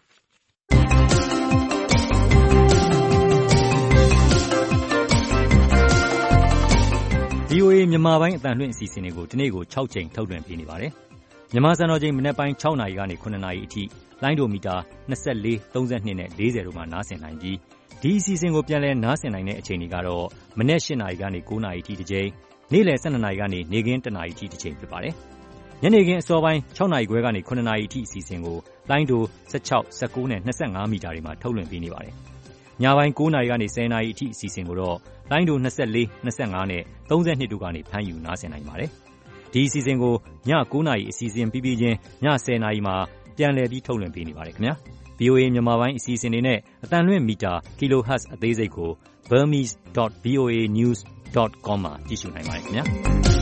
V O A မြန်မာပိုင်းအသံလွှင့်အစီအစဉ်တွေကိုဒီနေ့ကို၆ကြိမ်ထုတ်လွှင့်ပေးနေပါတယ်။မြန်မာစံတော်ချိန်မနက်ပိုင်း၆နာရီကနေ၇နာရီအထိလိုင်းဒိုမီတာ၂၄၊၃၂နဲ့၄၀တို့မှာနားဆင်နိုင်ပြီးဒီအစီအစဉ်ကိုပြန်လည်နားဆင်နိုင်တဲ့အချိန်တွေကတော့မနက်၈နာရီကနေ၉နာရီအထိတစ်ကြိမ်နေ့လယ်၁၂နာရီကနေနေ့ခင်း၁နာရီအထိတစ်ကြိမ်ဖြစ်ပါတယ်။ညနေခင်းအစောပိုင်း၆နာရီခွဲကနေ၇နာရီအထိအစီအစဉ်ကိုလိုင်းဒို၁၆၊၁၉နဲ့၂၅မီတာတွေမှာထုတ်လွှင့်ပေးနေပါတယ်။ညပိုင်း၉နာရီကနေ၁၀နာရီအထိအစီအစဉ်ကိုတော့လိုင်းဒို၂၄, ၂၅နဲ့၃၂တို့ကနေဖမ်းယူနားဆင်နိုင်ပါတယ်။ဒီအစီအစဉ်ကိုည၉နာရီအစီအစဉ်ပြီးပြီးချင်းည၁၀နာရီမှာပြန်လည်ပြီးထုတ်လွှင့်ပေးနေပါတယ်ခင်ဗျာ။ဗွီအိုအေ မြန်မာပိုင်းအစီအစဉ်တွေနဲ့အသံလွှင့်မီတာ kilohertz အသေးစိတ်ကို burmese dot voa news dot com မှာကြည့်ရှုနိုင်ပါတယ်ခင်ဗျာ။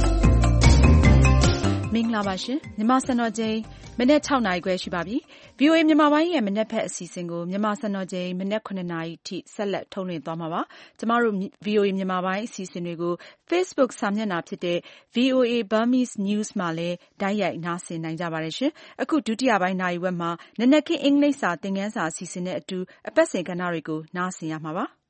မင်္ဂလာပါရှင်မြန်မာစံတော်ချိန်မနေ့၆နာရီခွဲရှိပါပြီ။ ဗွီအိုအေမြန်မာပိုင်းရဲ့မနေ့ဖက်အစီအစဉ်ကိုမြန်မာစံတော်ချိန်မနေ့၇နာရီထိဆက်လက်ထုတ်လွှင့်သွားမှာပါ။ကျမတို့ ဗွီအိုအေမြန်မာပိုင်းအစီအစဉ်တွေကို Facebook စာမျက်နှာဖြစ်တဲ့ ဗွီအိုအေ Burmese News မှာလည်းတိုက်ရိုက်နားဆင်နိုင်ကြပါတယ်ရှင်။အခုဒုတိယပိုင်းနာရီဝက်မှာနနက်ခင်းအင်္ဂလိပ်စာသင်ခန်းစာအစီအစဉ်နဲ့အတူအပတ်စဉ်ကဏ္ဍတွေကိုနားဆင်ရမှာပါ။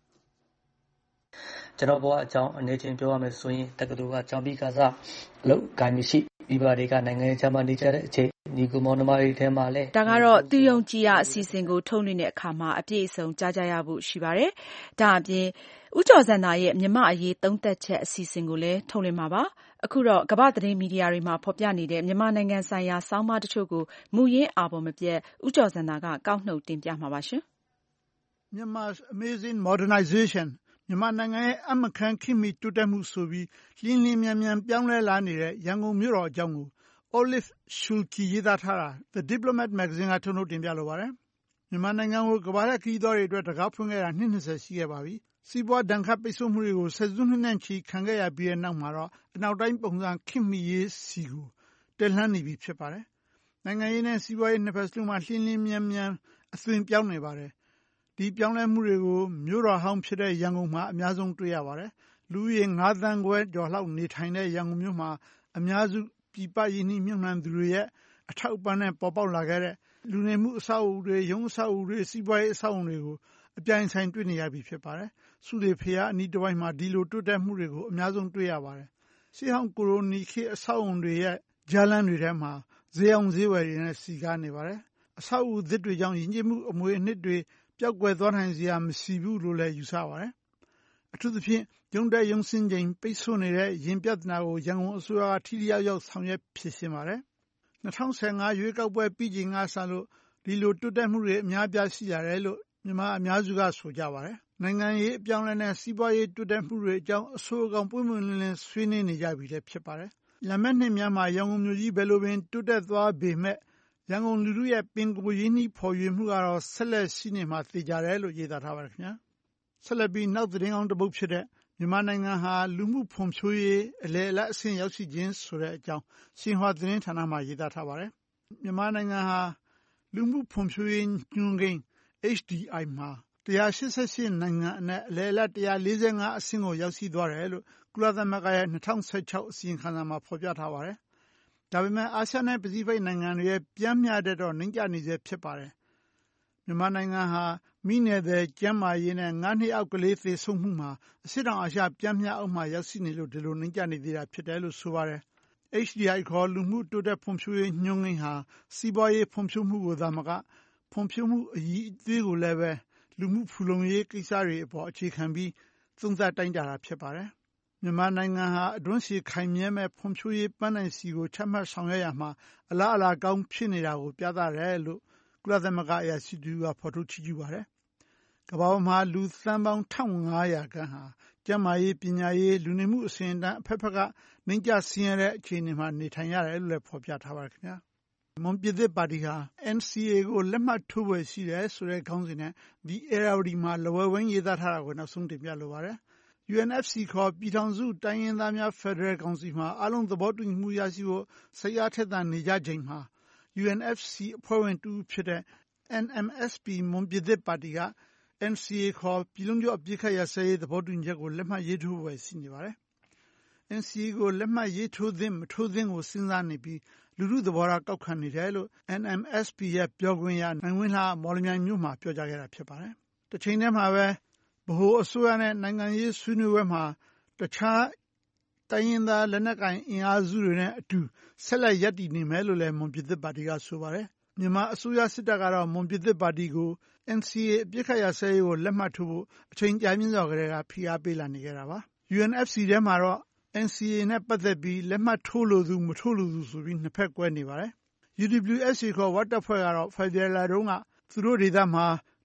ကျွန်တော်ဘဝအကြောင်းအနေချင်းပြောရမယ်ဆိုရင်တက္ကသိုလ်ကကျောင်းပြီးခါစားအလုပ်ကိုင်မရှိမိဘတွေကနိုင်ငံခြားမှာနေကြတဲ့အချိန်ဒီကူမောင်နှမတွေထဲမှာလဲဒါကတော့သူယုံကြည်ရအစီအစဉ်ကိုထုတ်လွှင့်တဲ့အခါမှာအပြည့်အစုံကြားကြရဖို့ရှိပါတယ်။ဒါအပြင်ဦးကျော်စံသာရဲ့မြမအရေးသုံးသက်ချက်အစီအစဉ်ကိုလည်းထုတ်လွှင့်မှာပါ။အခုတော့ကမ္ဘာသတင်းမီဒီယာတွေမှာဖော်ပြနေတဲ့မြန်မာနိုင်ငံဆိုင်ရာဆောင်းပါးတချို့ကိုမူရင်းအာပေါ်မပြတ်ဦးကျော်စံသာကကောက်နှုတ်တင်ပြမှာပါရှင်။ Myanmar's Amazing Modernizationမြန်မာနိုင်ငံရဲ့အမခန့်ခေတ်မီတိုးတက်မှုဆိုပြီးလင်းလင်းမြန်မြန်ပြောင်းလဲလာနေတဲ့ရန်ကုန်မြို့တော်အကြောင်းကို Olive Shulkey ရေးသားထားတာ The Diplomat မဂ္ဂဇင်းကထုတ်နှုတ်တင်ပြလိုပါတယ်။မြန်မာနိုင်ငံကိုကမ္ဘာ့ခရီးသွားတွေအတွက်တကားဖွင့်ခဲ့တာနှစ်၂၀ရှိခဲ့ပါပြီ။စီးပွားဒဏ်ခတ်ပိတ်ဆို့မှုတွေကိုဆယ်စုနှစ်နဲ့ချီခံခဲ့ရပြီးတဲ့နောက်မှာတော့အနောက်တိုင်းပုံစံခေတ်မီရေးစီကိုတက်လှမ်းနေပြီဖြစ်ပါတယ်။နိုင်ငံရေးနဲ့စီးပွားရေးနှစ်ဖက်စလုံးမှာလင်းလင်းမြန်မြန်အသွင်ပြောင်းနေပါတယ်။ဒီပြောင်းလဲမှုတွေကိုမြို့တော်ဟောင်းဖြစ်တဲ့ရန်ကုန်မှာအများဆုံးတွေ့ရပါတယ်။လူဦးရေ၅သန်းခွဲကျော်လောက်နေထိုင်တဲ့ရန်ကုန်မြို့မှာအများစုပြည်ပရင်းနှီးမြှုပ်နှံသူတွေရဲ့အထောက်အပံ့နဲ့ပေါ်ပေါက်လာခဲ့တဲ့လူနေမှုအဆောက်အဦတွေရုံးအဆောက်အဦတွေစီးပွားရေးအဆောက်အဦတွေကိုအပြိုင်ဆိုင်တွေ့နေရပြီဖြစ်ပါတယ်။စုတွေဖျားအနီးတစ်ဝိုက်မှာဒီလိုတိုးတက်မှုတွေကိုအများဆုံးတွေ့ရပါတယ်။ရှေးဟောင်းကိုလိုနီခေတ်အဆောက်အဦတွေရဲ့ကြားလမ်းတွေထဲမှာဈေးအောင်ဈေးဝယ်တွေနဲ့စီကားနေပါတယ်။အဆောက်အဦသစ်တွေကြောင့်ယဉ်ကျေးမှုအမွေအနှစ်တွေပျောက်ကွယ်သွားနိုင်စရာမရှိဘူးလို့လည်းယူဆပါတယ်။အထူးသဖြင့်ရုံးတက်ရုံးစင်းချိန်ပိတ်ဆို့နေတဲ့ရင်ပြဿနာကိုရန်ကုန်အစိုးရကထိထိရောက်ရောက်ဆောင်ရွက်ဖြေရှင်းပါတယ်။၂၀၁၅ရွေးကောက်ပွဲပြီးချိန်ကစလို့ဒီလိုတိုးတက်မှုတွေအများပြားရှိလာတယ်လို့မြန်မာအများစုကဆိုကြပါတယ်။နိုင်ငံရေးအပြောင်းအလဲနဲ့စီးပွားရေးတိုးတက်မှုတွေအကြောင်းအဆိုးအကောင်ပွင့်ပွင့်လင်းလင်းဆွေးနွေးနေကြပြီလည်းဖြစ်ပါတယ်။လာမယ့်နှစ်များမှာရန်ကုန်မြို့ကြီးဘယ်လိုပင်တိုးတက်သွားပေမဲ့ရန်ကုန်လူထုရဲ့ပင်ကိုယ်ရင်းနှီးဖော်ရွေမှုကတော့ဆက်လက်ရှိနေမှာသေချာတယ်လို့ရေးသားထားပါတယ်ခင်ဗျာဆက်လက်ပြီးနောက်သတင်းကောင်းတစ်ပုဒ်ဖြစ်တဲ့မြန်မာနိုင်ငံဟာလူမှုဖွံ့ဖြိုးရေးအလယ်အလတ်အဆင့်ရောက်ရှိခြင်းဆိုတဲ့အကြောင်းရှင်ဟွာသတင်းဌာနမှရေးသားထားပါတယ်မြန်မာနိုင်ငံဟာလူမှုဖွံ့ဖြိုးရေးညွှန်းကိန်း H D I မှာ၁၈၈နိုင်ငံအနက်အလယ်အလတ်၁၄၅အဆင့်ကိုရောက်ရှိသွားတယ်လို့ကုလသမဂ္ဂရဲ့၂၀၁၆အစီရင်ခံစာမှာဖော်ပြထားပါတယ်ဒါပေမဲ့အာရှနဲ့ပစိဖိတ်နိုင်ငံတွေရဲ့ပြန်မျှတဲ့တော့နှိမ့်ကျနေစေဖြစ်ပါတယ်။မြန်မာနိုင်ငံဟာမိနယ်တဲ့ကျန်းမာရေးနဲ့ငါးနှစ်အောက်ကလေးသေဆုံးမှုမှာအရှေ့တောင်အာရှပြန်မျှအောက်မှာရောက်ရှိနေလို့ဒီလိုနှိမ့်ကျနေသေးတာဖြစ်တယ်လို့ဆိုပါတယ်။ H D I ခေါ်လူမှုတိုးတက်ဖွံ့ဖြိုးရေးညွှန်းကိန်းဟာစီးပွားရေးဖွံ့ဖြိုးမှုကိုသာမကဖွံ့ဖြိုးမှုအရေးအသွေးကိုလည်းပဲလူမှုဖူလုံရေးကိစ္စတွေအပေါ်အခြေခံပြီးသုံးသပ်တိုင်းတာတာဖြစ်ပါတယ်။မြန်မာနိုင်ငံဟာအတွင်းရှည်ခိုင်မြဲမဲ့ဖွံ့ဖြိုးရေးပန်းတိုင်စီကိုချမှတ်ဆောင်ရွက်ရမှာအလားအလာကောင်းဖြစ်နေတာကိုပြသတယ်လို့ကုလသမဂ္ဂအရာရှိသူကဖော်ထုတ်ချီးကျူးပါတယ်။ကမ္ဘာပေါ်မှာလူသန်းပေါင်း၁၅၀၀ခန့်ဟာကျန်းမာရေးပညာရေးလူနေမှုအဆင့်အတန်းအဖက်ဖက်ကနှိမ့်ကျဆင်းရဲတဲ့အခြေအနေမှာနေထိုင်ရတယ်လို့လည်းဖော်ပြထားပါတယ်ခင်ဗျာ။မွန်ပြည်သစ်ပါတီဟာ N C A ကိုလက်မှတ်ထိုးပွဲရှိတယ်ဆိုတဲ့ခေါင်းစဉ်နဲ့ The Irrawaddy မှာလဝဲဝင်းရေးသားထားတာကိုနောက်ဆုံးတင်ပြလိုပါတယ်။ U N F C ခေါ်ပြည်ထောင်စုတိုင်းရင်းသားများဖက်ဒရယ်ကောင်စီမှာအလုံးသဘောတူညီမှုရရှိဖို့စိတ်အားထက်သန်နေကြချိန်မှာ U N F C အဖွဲ့ဝင်တူဖြစ်တဲ့ N M S P မွန်ပြည်သစ်ပါတီက N C A ခေါ်ပြည်လုံးကျွတ်အပစ်ခတ်ရပ်စဲရေးသဘောတူညီချက်ကိုလက်မှတ်ရေးထိုးပွဲရှိနေပါတယ်။ N C A ကိုလက်မှတ်ရေးထိုးသင့်မထိုးသင့်ကိုစဉ်းစားနေပြီးလူထုသဘောထားကောက်ခံနေတယ်လို့ N M S P ရဲ့ပြောခွင့်ရနိုင်ဝင်းလှမော်လမြိုင်မြို့မှာပြောကြားခဲ့တာဖြစ်ပါတယ်။တစ်ချိန်တည်းမှာပဲဗဟိုအစိုးရနဲ့နိုင်ငံရေးဆွေးနွေးပွဲမှာတခြားတိုင်းရင်းသားလက်နက်ကိုင်အင်အားစုတွေနဲ့အတူဆက်လက်ရပ်တည်နေမယ်လို့လည်းမွန်ပြည်သစ်ပါတီကဆိုပါတယ်။မြန်မာအစိုးရစစ်တပ်ကတော့မွန်ပြည်သစ်ပါတီကို N C A အပစ်ခတ်ရပ်စဲရေးကိုလက်မှတ်ထိုးဖို့အချိန်ကြာမြင့်စွာကတည်းကဖိအားပေးလာနေခဲ့တာပါ။ U N F C ထဲမှာတော့ N C A နဲ့ပတ်သက်ပြီးလက်မှတ်ထိုးလိုသူမထိုးလိုသူဆိုပြီးနှစ်ဖက်ကွဲနေပါတယ်။ U W S A ခေါ်ဝတပ်ဖွဲ့ကတော့ဖေဖော်ဝါရီလတုန်းကသူတို့ဒေသမှာတ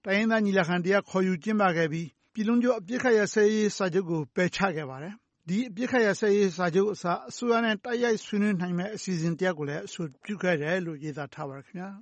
တိုင်းရင်းသားညီလာခံတရားခေါ်ယူကျင်းပခဲ့ပြီးပြည်လုံးကျွတ်အပြစ်ခတ်ရစဲရေးစာချုပ်ကိုပယ်ချခဲ့ပါတယ်။ဒီအပြစ်ခတ်ရစဲရေးစာချုပ်အစားအစိုးရနဲ့တိုက်ရိုက်ဆွေးနွေးနိုင်မဲ့အစီအစဉ်တရားကိုလည်းအဆိုပြုခဲ့တယ်လို့ရေးသားထားပါတယ်ခင်ဗျာ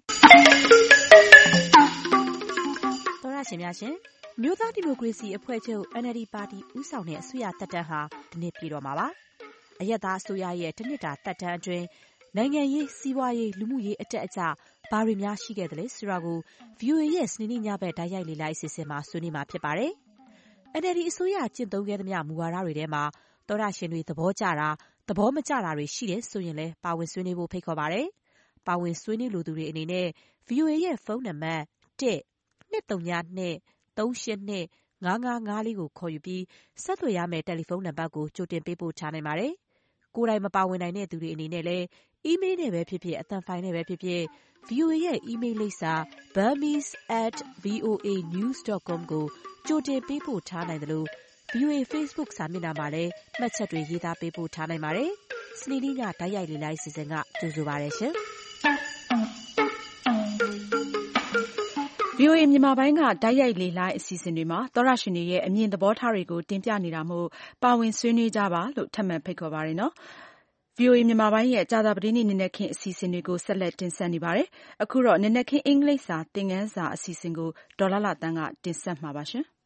။သောရရှင်များရှင်မြို့သားဒီမိုကရေစီအဖွဲ့ချုပ် N L D ပါတီဦးဆောင်တဲ့အစိုးရတပ်တန်းဟာဒီနေ့ပြည်တော်မှာပါ။အရက်သားအစိုးရရဲ့တနှစ်တာတပ်တန်းအတွင်းနိုင်ငံရေးစီးပွားရေးလူမှုရေးအတက်အကျဘာတွေများရှိခဲ့သလဲဆိုတာကို V O A ရဲ့စနေနေ့ညဘက်တိုက်ရိုက်လေ့လာအစီအစဉ်မှာဆွေးနွေးမှာဖြစ်ပါတယ်။ N L D အစိုးရကျင့်သုံးခဲ့သမျှမူဝါဒတွေထဲမှာသောရရှင်တွေသဘောကျတာသဘောမကျတာတွေရှိတယ်ဆိုရင်လည်းပါဝင်ဆွေးနွေးဖို့ဖိတ်ခေါ်ပါတယ်။ပါဝင်ဆွေးနွေးလိုသူတွေအနေနဲ့ V O A ရဲ့ဖုန်းနံပါတ် one two two two three eight two five five fiveလေးကိုခေါ်ယူပြီးဆက်သွယ်ရမယ့်တယ်လီဖုန်းနံပါတ်ကိုကြိုတင်ပေးပို့ထားနိုင်ပါတယ်။ကိုယ်တိုင်မပါဝင်နိုင်တဲ့သူတွေအနေနဲ့လည်းအီးမေးလ်နဲ့ပဲဖြစ်ဖြစ်အသံဖိုင်နဲ့ပဲဖြစ်ဖြစ် V O A ရဲ့အီးမေးလ်လိပ်စာ burmese at voa news dot com ကိုကြိုတင်ပေးပို့ထားနိုင်တယ်လို့ V O A Facebook စာမျက်နှာမှာလည်းမှတ်ချက်တွေရေးသားပေးပို့ထားနိုင်ပါတယ်။စနေနေ့ညတိုက်ရိုက်လေ့လာအစီအစဉ်ကကြိုဆိုပါရရှင်။ V O A မြန်မာပိုင်းကတိုက်ရိုက်လေ့လာအစီအစဉ်တွေမှာသောရရှင်တွေရဲ့အမြင်သဘောထားတွေကိုတင်ပြနေတာမို့ပါဝင်ဆွေးနွေးကြပါလို့ထပ်မံဖိတ်ခေါ်ပါရနော်။ V O A မြန်မာပိုင်းရဲ့ကြာသပတေးနေ့နံနက်ခင်းအစီအစဉ်တွေကိုဆက်လက်တင်ဆက်နေပါတယ်။အခုတော့နံနက်ခင်းအင်္ဂလိပ်စာသင်ခန်းစာအစီအစဉ်ကိုဒေါ်လာလာတန်းကတင်ဆက်မှာပါရှင်။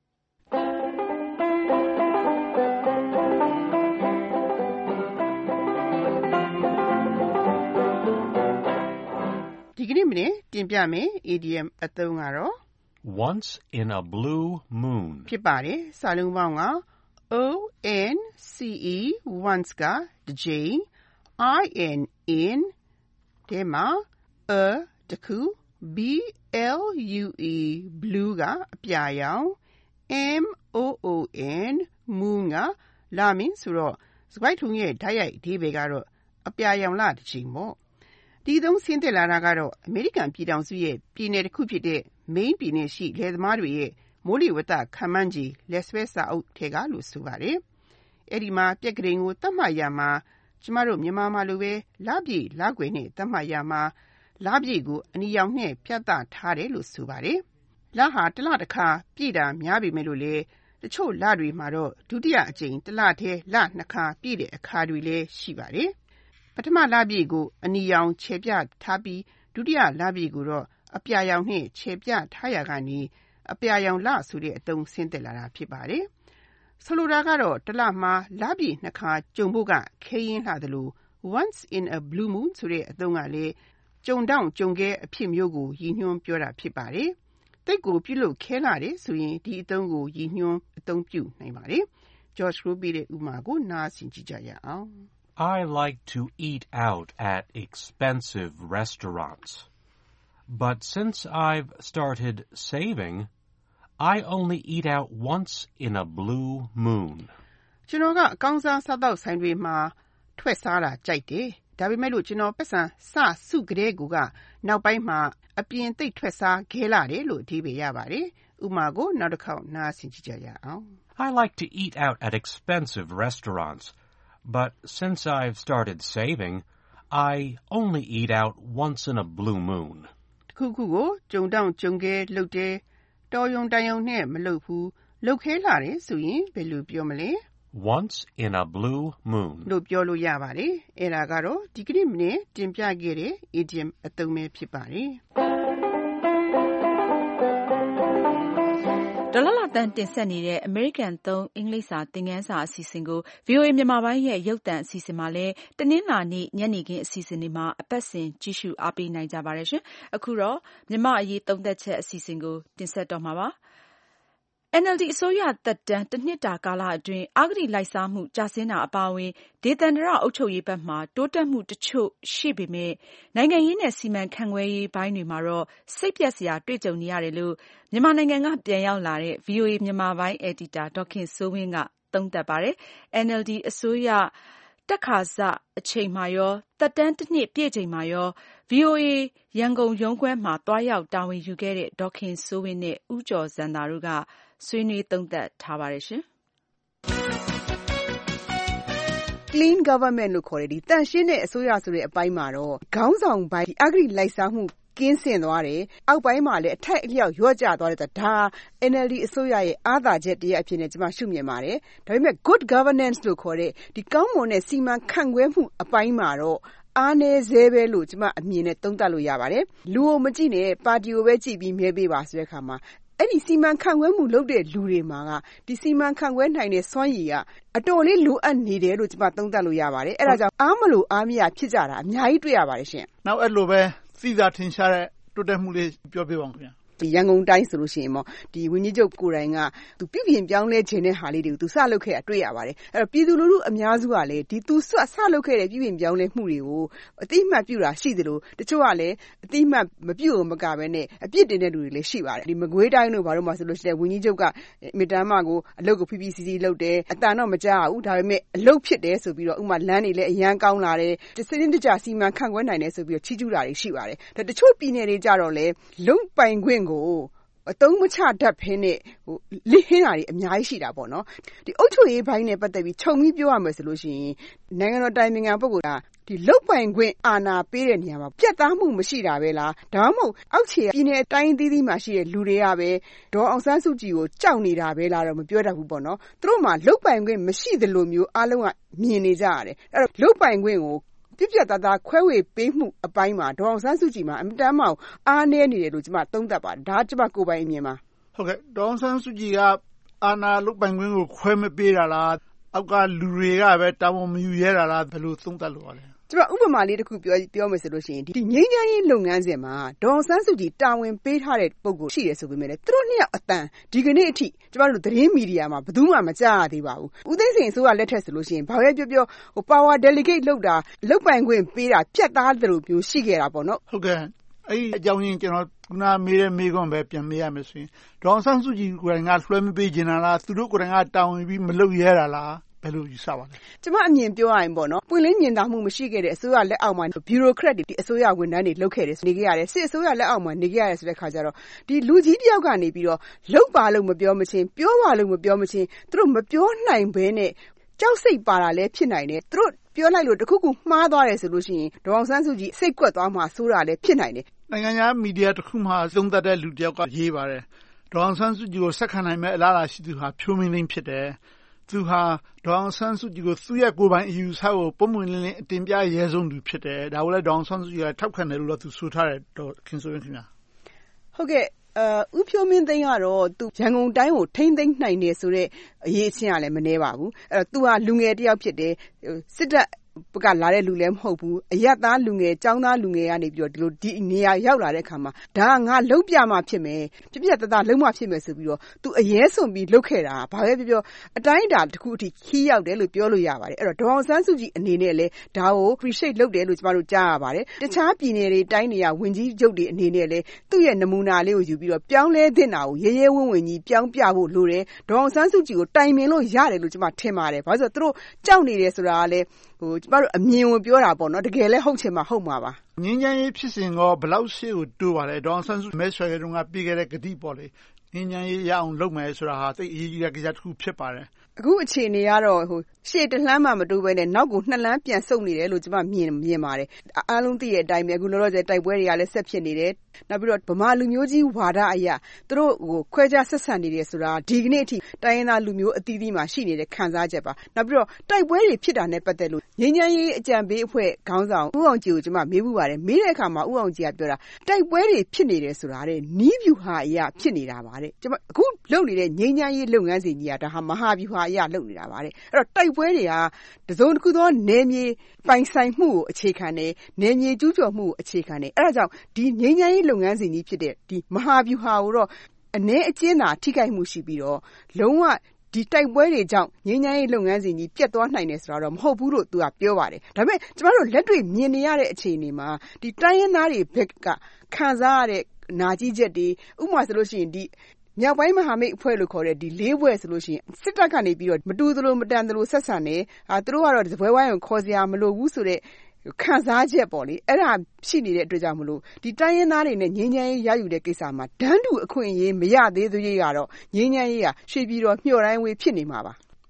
ဒီကနေ့မနေ့တင်ပြမယ် idiom အသုံးကတော့ once in a blue moon ဖြစ်ပါတယ်။စာလုံးပေါင်းက O N C E once ကတစ်ကြိမ် I N in ထဲမှာ a တစ်ခု B L U E blue ကအပြာရောင် M O O N moon ကလာမင်းဆိုတော့စကားထုံးရဲ့ဓာတ်ရိုက်အဓိပ္ပာယ်ကတော့အပြာရောင်လတစ်ချိန်ပေါ့။ဒီသုံးဆင်းသက်လာတာကတော့အမေရိကန်ပြည်ထောင်စုရဲ့ပြည်နယ်တစ်ခုဖြစ်တဲ့ Maine ပြည်နယ်ရှိလယ်သမားတွေရဲ့မိုးလေဝသခန့်မှန်းခြေလက်ဆွဲစာအုပ်ထဲကလို့ဆိုပါတယ်။အဲဒီမှာပြက်ကလေးကိုသတ်မှတ်ရမှာကျမတို့မြန်မာမှာလိုပဲလပြည့်လကွယ်နဲ့သတ်မှတ်ရမှာလပြည့်ကိုအနီရောင်နဲ့ပြတ်သားထားတယ်လို့ဆိုပါတယ်။လဟာတစ်လတစ်ခါပြည့်တာများပေမဲ့လို့လေတချို့လတွေမှာတော့ဒုတိယအကြိမ်တစ်လထဲလနှစ်ခါပြည့်တဲ့အခါတွေလည်းရှိပါတယ်။ပထမလပြည့်ကိုအနီရောင်ခြေပြထားပြီးဒုတိယလပြည့်ကိုတော့အပြာရောင်နဲ့ခြေပြထားရကနေအပြာရောင်လဆိုတဲ့အသုံးဆင်းသက်လာတာဖြစ်ပါတယ်။ဆိုလိုတာကတော့တစ်လမှာလပြည့်နှစ်ခါကြုံဖို့ကခဲယဉ်လှတယ်လို့ once in a blue moon ဆိုတဲ့အသုံးကလည်းကြုံတောင့်ကြုံခဲအဖြစ်မျိုးကိုရည်ညွှန်းပြောတာဖြစ်ပါတယ်။တိတ်ကိုပြုလုပ်ခဲလာတယ်ဆိုရင်ဒီအသုံးကိုရည်ညွှန်းအသုံးပြုနိုင်ပါတယ်။ George Ruby ရဲ့ဥပမာကိုနားဆင်ကြည့်ကြရအောင်။ I like to eat out at expensive restaurants. But since I've started saving, I only eat out once in a blue moon. ကျွန်တော်ကအကောင်းစားစားတော့ဆိုင်တွေမှာထွက်စားတာကြိုက်တယ်။ဒါပေမဲ့လို့ကျွန်တော်ပတ်စံစစုကလေးကနောက်ပိုင်းမှာအပြင်သိပ်ထွက်စားခဲလာတယ်လို့အဓိပ္ပာယ်ရပါတယ်။ဥပမာကိုနောက်တစ်ခေါက်နားဆင်ကြည့်ကြရအောင်။ I like to eat out at expensive restaurants. But since I've started saving, I only eat out once in a blue moon. တစ်ခုခုကိုကြုံတောင့်ကြုံခဲလုပ်တယ်တော်ယုံတန်ယုံနဲ့မလုပ်ဘူးလုပ်ခဲလာတယ်ဆိုရင်ဘယ်လိုပြောမလဲ Once in a blue moon လို့ပြောလို့ရပါတယ်အဲ့ဒါကတော့ဒီကနေ့မနေ့တင်ပြခဲ့တဲ့ idiom အသုံးပဲဖြစ်ပါတယ်ဒေါ်လာလာတန်တင်ဆက်နေတဲ့ American သုံးအင်္ဂလိပ်စာသင်ခန်းစာအစီအစဉ်ကို V O A မြန်မာပိုင်းရဲ့ရုပ်သံအစီအစဉ်မှာလည်းတနင်္လာနေ့ညနေခင်းအစီအစဉ်တွေမှာအပတ်စဉ်ကြည့်ရှုအားပေးနိုင်ကြပါတယ်ရှင်။အခုတော့မြန်မာအရေးသုံးသက်ချက်အစီအစဉ်ကိုတင်ဆက်တော့မှာပါ။ N L D အစိုးရသက်တမ်းတစ်နှစ်တာကာလအတွင်းအဂတိလိုက်စားမှုကျဆင်းတာအပါအဝင်ဒေသန္တရအုပ်ချုပ်ရေးဘက်မှာတိုးတက်မှုတချို့ရှိပေမဲ့နိုင်ငံရေးနဲ့စီမံခန့်ခွဲရေးပိုင်းတွေမှာတော့စိတ်ပျက်စရာတွေ့ကြုံနေရတယ်လို့မြန်မာနိုင်ငံကပြန်ရောက်လာတဲ့ V O A မြန်မာပိုင်းအယ်ဒီတာဒေါ်ခင်စိုးဝင်းကသုံးသပ်ပါတယ်။ N L D အစိုးရတက်ခါစအချိန်မှာရောသက်တမ်းတစ်နှစ်ပြည့်ချိန်မှာရော V O A ရန်ကုန်ရုံးခွဲမှာတွားရောက်တာဝန်ယူခဲ့တဲ့ဒေါ်ခင်စိုးဝင်းနဲ့ဦးကျော်ဇံသာတို့ကဆွေးနွေးသုံးသပ်ထားပါတယ်ရှင်။ Clean government လို့ခေါ်တဲ့ဒီတန်ရှင်းတဲ့အစိုးရဆိုတဲ့အပိုင်းမှာတော့ခေါင်းဆောင်ပိုင်းအဂတိလိုက်စားမှုကင်းစင်သွားတယ်အောက်ပိုင်းမှာလည်းအထက်အလျောက်ရော့ကျသွားတယ်ဆိုတော့ဒါ N L D အစိုးရရဲ့အားသာချက်တရားအဖြစ်နဲ့ကျွန်မရှုမြင်ပါတယ်ဒါပေမဲ့ good governance လို့ခေါ်တဲ့ဒီကောင်းမွန်တဲ့စီမံခန့်ခွဲမှုအပိုင်းမှာတော့အားနည်းစေပဲလို့ကျွန်မအမြင်နဲ့သုံးသပ်လို့ရပါတယ်လူကိုမကြည့်နဲ့ပါတီကိုပဲကြည့်ပြီးမဲပေးပါဆိုတဲ့အခါမှာအဲ့ဒီစီမံခန့်ခွဲမှုလုပ်တဲ့လူတွေမှာကဒီစီမံခန့်ခွဲနိုင်တဲ့စွမ်းရည်ကအတော်လေးလိုအပ်နေတယ်လို့ကျွန်မသုံးသပ်လို့ရပါတယ်အဲ့ဒါကြောင့်အားမလို့အားမရဖြစ်ကြတာအများကြီးတွေ့ရပါတယ်ရှင်နောက်အဲ့လိုပဲသိသာထင်ရှားတဲ့တိုးတက်မှုလေးပြောပြပါဦးခင်ဗျာဒီရန်ကုန်တိုင်းဆိုလို့ရှိရင်ပေါ့ဒီဝင်းကြီးချုပ်ကိုယ်တိုင်ကသူပြည်ပြင်ပြောင်းလဲခြင်းတဲ့ဟာလေးတွေကိုသူစလုပ်ခဲ့တာတွေ့ရပါတယ်အဲ့တော့ပြည်သူလူထုအများစုကလည်းဒီသူစစလုပ်ခဲ့တဲ့ပြည်ပြင်ပြောင်းလဲမှုတွေကိုအတိအမှတ်ပြုတာရှိသလိုတချို့ကလည်းအတိအမှတ်မပြုလို့မကဘဲနဲ့အပြစ်တင်တဲ့လူတွေလည်းရှိပါတယ်ဒီမကွေးတိုင်းတို့ဘာလို့မှဆိုလို့ရှိရင်ဝင်းကြီးချုပ်ကမိတမ်းမကိုအလုပ်ကို P P C C လုပ်တယ်အတန်တော့မကြားဘူးဒါပေမဲ့အလုပ်ဖြစ်တယ်ဆိုပြီးတော့ဥပမာလမ်းတွေလည်းအရန်ကောင်းလာတယ်တစင်းတကြစီမံခန့်ခွဲနိုင်တယ်ဆိုပြီးတော့ချီးကျူးတာတွေရှိပါတယ်ဒါတချို့ပြည်နယ်တွေကြတော့လေလုံပိုင်ခွင့်ကိုအတုံးမချတတ်ဖင်းနဲ့ဟိုလိဟင်းတာတွေအများကြီးရှိတာပေါ့နော်ဒီအုတ်ချုပ်ရေးဘိုင်းနဲ့ပတ်သက်ပြီးခြုံပြီးပြောရမယ်ဆိုလို့ရှိရင်နိုင်ငံတော်တိုင်ပင်ခံပုဂ္ဂိုလ်ကဒီလုတ်ပိုင်ခွင့်အာဏာပေးတဲ့နေရာမှာပြတ်သားမှုမရှိတာပဲလားဒါမှမဟုတ်အောက်ခြေပြည်နယ်တိုင်းသီးသီးမှာရှိတဲ့လူတွေကပဲဒေါ်အောင်ဆန်းစုကြည်ကိုကြောက်နေတာပဲလားတော့မပြောတတ်ဘူးပေါ့နော်သူတို့မှာလုတ်ပိုင်ခွင့်မရှိသလိုမျိုးအားလုံးကမြင်နေကြရတယ်အဲ့တော့လုတ်ပိုင်ခွင့်ကိုပြပြတသားခွဲဝေပေးမှုအပိုင်းမှာဒေါ်အောင်ဆန်းစုကြည်မှာအမတမ်းမှအားနည်းနေတယ်လို့ကျွန်မသုံးသပ်ပါတယ်ဒါကကျွန်မကိုယ်ပိုင်အမြင်ပါဟုတ်ကဲ့ဒေါ်အောင်ဆန်းစုကြည်ကအာဏာလုတ်ပိုင်ခွင့်ကိုခွဲမပေးတာလားအောက်ကလူတွေကပဲတာဝန်မယူရတာလားဘယ်လိုသုံးသပ်လို့ရလဲကျွန်တော်ဥပမာလေးတစ်ခုပြောပြောမယ်ဆိုလို့ရှိရင်ဒီငြိမ်းချမ်းရေးလုပ်ငန်းစဉ်မှာဒေါ်အောင်ဆန်းစုကြည်တာဝန်ပေးထားတဲ့ပုံကိုရှိတယ်ဆိုပေမဲ့လည်းသူတို့နှစ်ယောက်အတန်ဒီကနေ့အထိကျွန်တော်တို့သတင်းမီဒီယာမှာဘယ်သူမှမကြားရသေးပါဘူးဦးသိန်းစိန်အစိုးရလက်ထက်ဆိုလို့ရှိရင်ဘာပဲပြောပြောဟို power delegate လုပ်တာလုပ်ပိုင်ခွင့်ပေးတာပြတ်သားတယ်လို့ပြောရှိခဲ့တာပေါ့နော်ဟုတ်ကဲ့အဲ့ဒီအကြောင်းရင်းကျွန်တော်ခုနမေးတဲ့မေးခွန်းပဲပြန်မေးရမယ်ဆိုရင်ဒေါ်အောင်ဆန်းစုကြည်ကိုယ်တိုင်ကလွှဲမပေးချင်တာလားသူတို့ကိုယ်တိုင်ကတာဝန်ပြီးမလုပ်ရတာလားဘယ်လိုယူဆပါလဲကျမအမြင်ပြောရရင်ပေါ့နော်ပွင့်လင်းမြင်သာမှုမရှိခဲ့တဲ့အစိုးရလက်အောက်မှာဘီရိုကရက်တွေဒီအစိုးရဝန်ထမ်းတွေလုပ်ခဲ့တယ်နေခဲ့ရတယ်စစ်အစိုးရလက်အောက်မှာနေခဲ့ရတယ်ဆိုတဲ့ခါကျတော့ဒီလူကြီးတယောက်ကနေပြီးတော့လုပ်ပါလို့မပြောမချင်းပြောပါလို့မပြောမချင်းသူတို့မပြောနိုင်ဘဲနဲ့ကြောက်စိတ်ပါတာလည်းဖြစ်နိုင်တယ်သူတို့ပြောလိုက်လို့တခုခုမှားသွားတယ်ဆိုလို့ရှိရင်ဒေါ်အောင်ဆန်းစုကြည်စိတ်ကွက်သွားမှဆိုးတာလည်းဖြစ်နိုင်တယ်နိုင်ငံခြားမီဒီယာတစ်ခုမှသုံးသပ်တဲ့လူတယောက်ကရေးပါတယ်ဒေါ်အောင်ဆန်းစုကြည်ကိုဆက်ခံနိုင်မဲ့အလားအလာရှိသူဟာဖြိုးမင်းလင်းဖြစ်တယ်သူဟာဒေါ်အောင်ဆန်းစုကြည်ကိုသူ့ရဲ့ကိုယ်ပိုင်အယူဆကိုပုံမှန်လင်းလင်းအတင်ပြရဲဆုံးသူဖြစ်တယ်ဒါကိုလည်းဒေါ်အောင်ဆန်းစုကြည်ကထောက်ခံတယ်လို့လည်းသူဆိုထားတယ်ဒေါ်ခင်စိုးဝင်းခင်ဗျာဟုတ်ကဲ့အဲဦးဖြိုးမင်းသိန်းကတော့သူရန်ကုန်တိုင်းကိုထိမ့်သိမ်းနိုင်တယ်ဆိုတော့အရေးအချင်းကလည်းမနှဲပါဘူးအဲ့တော့သူဟာလူငယ်တယောက်ဖြစ်တယ်စစ်တပ်ကလာတဲ့လူလည်းမဟုတ်ဘူးအရက်သားလူငယ်ចောင်းသားလူငယ်ကနေပြီးတော့ဒီလိုဒီနေရာရောက်လာတဲ့အခါမှာဒါကငါလုံးပြမှဖြစ်မယ်ပြပြတသားလုံးမဖြစ်မယ်ဆိုပြီးတော့သူအရေးဆုံးပြီးလုတ်ခဲ့တာဘာပဲပြောပြောအတိုင်းအတာတစ်ခုအထိခီးရောက်တယ်လို့ပြောလို့ရပါတယ်အဲ့တော့ဒေါ်အောင်ဆန်းစုကြည်အနေနဲ့လည်းဒါကို appreciate လုပ်တယ်လို့ကျမတို့ကြားရပါတယ်တခြားပြည်နယ်တွေတိုင်းတွေကဝင်ကြီးချုပ်တွေအနေနဲ့လည်းသူ့ရဲ့နမူနာလေးကိုယူပြီးတော့ပြောင်းလဲတဲ့နာကိုရဲရဲဝံ့ဝံ့ကြီးပြောင်းပြဖို့လိုတယ်ဒေါ်အောင်ဆန်းစုကြည်ကိုတိုင်ပင်လို့ရတယ်လို့ကျမထင်ပါတယ်ဘာလို့ဆိုတော့သူတို့ကြောက်နေတယ်ဆိုတာကလည်းဟိုကျမတို့အမြင်ဝင်ပြောတာပေါ့နော်တကယ်လည်းဟုတ်ချင်မှဟုတ်မှာပါငင်းချမ်းရေးဖြစ်စဉ်ကဘယ်လောက်ရှေ့ကိုတိုးပါလဲဒေါ်အောင်ဆန်းစုမဲဆွဲတုန်းကပြီးခဲ့တဲ့ဂတိပေါ့လေငင်းချမ်းရေးရအောင်လုပ်မယ်ဆိုတာဟာသိအရေးကြီးတဲ့ကိစ္စတစ်ခုဖြစ်ပါတယ်အခုအခြေအနေကတော့ဟိုရှေ့တလှမ်းမှမတိုးဘဲနဲ့နောက်ကိုနှစ်လမ်းပြန်ဆုတ်နေတယ်လို့ကျမမြင်မြင်ပါတယ်အားလုံးသိတဲ့အတိုင်းပဲအခုလောလောဆယ်တိုက်ပွဲတွေကလည်းဆက်ဖြစ်နေတယ်နောက်ပြီးတော့ဗမာလူမျိုးကြီးဝါဒအရာသူတို့ဟိုခွဲခြားဆက်ဆံနေတယ်ဆိုတာဒီကနေ့အထိတိုင်းရင်းသားလူမျိုးအသီးသီးမှာရှိနေတဲ့ခံစားချက်ပါနောက်ပြီးတော့တိုက်ပွဲတွေဖြစ်တာနဲ့ပတ်သက်လို့ငြိမ်းချမ်းရေးအကြံပေးအဖွဲ့ခေါင်းဆောင်ဦးအောင်ကြည်ကိုကျမမေးမှုပါတယ်မေးတဲ့အခါမှာဦးအောင်ကြည်ကပြောတာတိုက်ပွဲတွေဖြစ်နေတယ်ဆိုတာတဲ့နီးဗျူဟာအရာဖြစ်နေတာပါတဲ့ကျမအခုလုပ်နေတဲ့ငြိမ်းချမ်းရေးလုပ်ငန်းစဉ်ကြီးကဒါဟာမဟာဗျူဟာအရာလုပ်နေတာပါတဲ့အဲ့တော့တိုက်ပွဲတွေကတစုံတစ်ခုသောနယ်မြေပိုင်ဆိုင်မှုကိုအခြေခံတယ်နယ်မြေကျူးကျော်မှုကိုအခြေခံတယ်အဲ့ဒါကြောင့်ဒီငြိမ်းချမ်းရေးလုပ်ငန်းစဉ်ကြီးဖြစ်တဲ့ဒီမဟာဗျူဟာကိုတော့အ ਨੇ အကျဉ်းသာထိခိုက်မှုရှိပြီးတော့လုံးဝဒီတိုက်ပွဲတွေကြောင့်ငြိမ်းချမ်းရေးလုပ်ငန်းစဉ်ကြီးပြတ်သွားနိုင်တယ်ဆိုတာတော့မဟုတ်ဘူးလို့သူကပြောပါတယ်ဒါပေမဲ့ကျမတို့လက်တွေ့မြင်နေရတဲ့အခြေအနေမှာဒီတိုင်းရင်းသားတွေဘက်ကခံစားရတဲ့နာကျည်းချက်တွေဥပမာဆိုလို့ရှိရင်ဒီမြောက်ပိုင်းမဟာမိတ်အဖွဲ့လို့ခေါ်တဲ့ဒီလေးဘွဲ့ဆိုလို့ရှိရင်စစ်တပ်ကနေပြီးတော့မတူသလိုမတန်သလိုဆက်ဆံနေအာသူတို့ကတော့ဒီဘွဲဝိုင်းကိုခေါ်စရာမလိုဘူးဆိုတဲ့ခံစားချက်ပေါ့လေအဲ့ဒါရှိနေတဲ့အတွက်ကြောင့်မလို့ဒီတိုင်းရင်းသားတွေနဲ့ငြိမ်းချမ်းရေးရယူတဲ့ကိစ္စမှာဒန်းတူအခွင့်အရေးမရသေးသေးရကတော့ငြိမ်းချမ်းရေးကရွှေပြည်တော်မျှော်တိုင်းဝေးဖြစ်နေမှာပါ